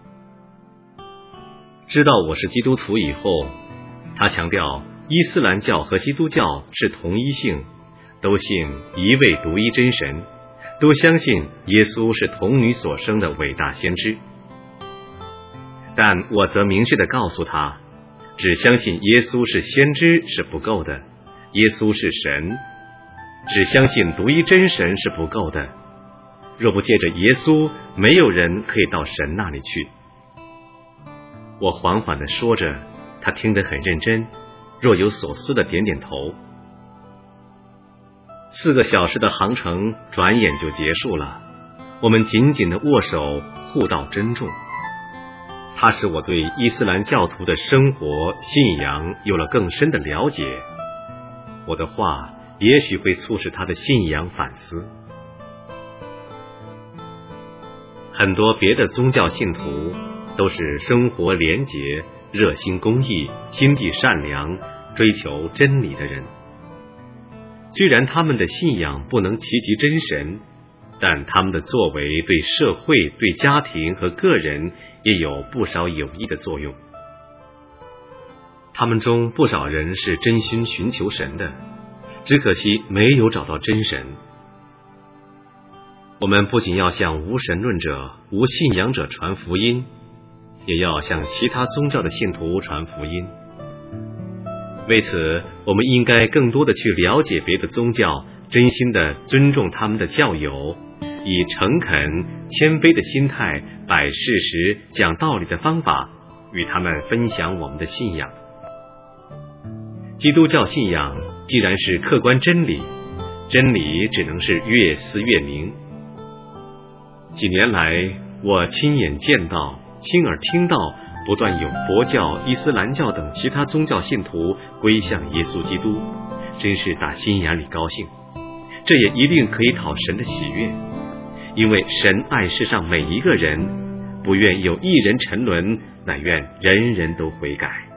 [SPEAKER 1] 知道我是基督徒以后，他强调伊斯兰教和基督教是同一性，都信一位独一真神， 都相信耶稣是童女所生的伟大先知。但我则明确地告诉他，只相信耶稣是先知是不够的，耶稣是神；只相信独一真神是不够的，若不借着耶稣，没有人可以到神那里去。我缓缓地说着，他听得很认真，若有所思地点点头。四个小时的航程转眼就结束了，我们紧紧地握手，互道珍重。他使我对伊斯兰教徒的生活信仰有了更深的了解，我的话也许会促使他的信仰反思。很多别的宗教信徒都是生活廉洁、热心公益、心地善良、追求真理的人。虽然他们的信仰不能企及真神，但他们的作为对社会、对家庭和个人也有不少有益的作用。他们中不少人是真心寻求神的，只可惜没有找到真神。我们不仅要向无神论者、无信仰者传福音，也要向其他宗教的信徒传福音。为此，我们应该更多的去了解别的宗教，真心的尊重他们的教友，以诚恳、谦卑的心态，摆事实、讲道理的方法，与他们分享我们的信仰。基督教信仰既然是客观真理，真理只能是越思越明。几年来，我亲眼见到、亲耳听到，不断有佛教、伊斯兰教等其他宗教信徒归向耶稣基督，真是打心眼里高兴。这也一定可以讨神的喜悦，因为神爱世上每一个人，不愿有一人沉沦，乃愿人人都悔改。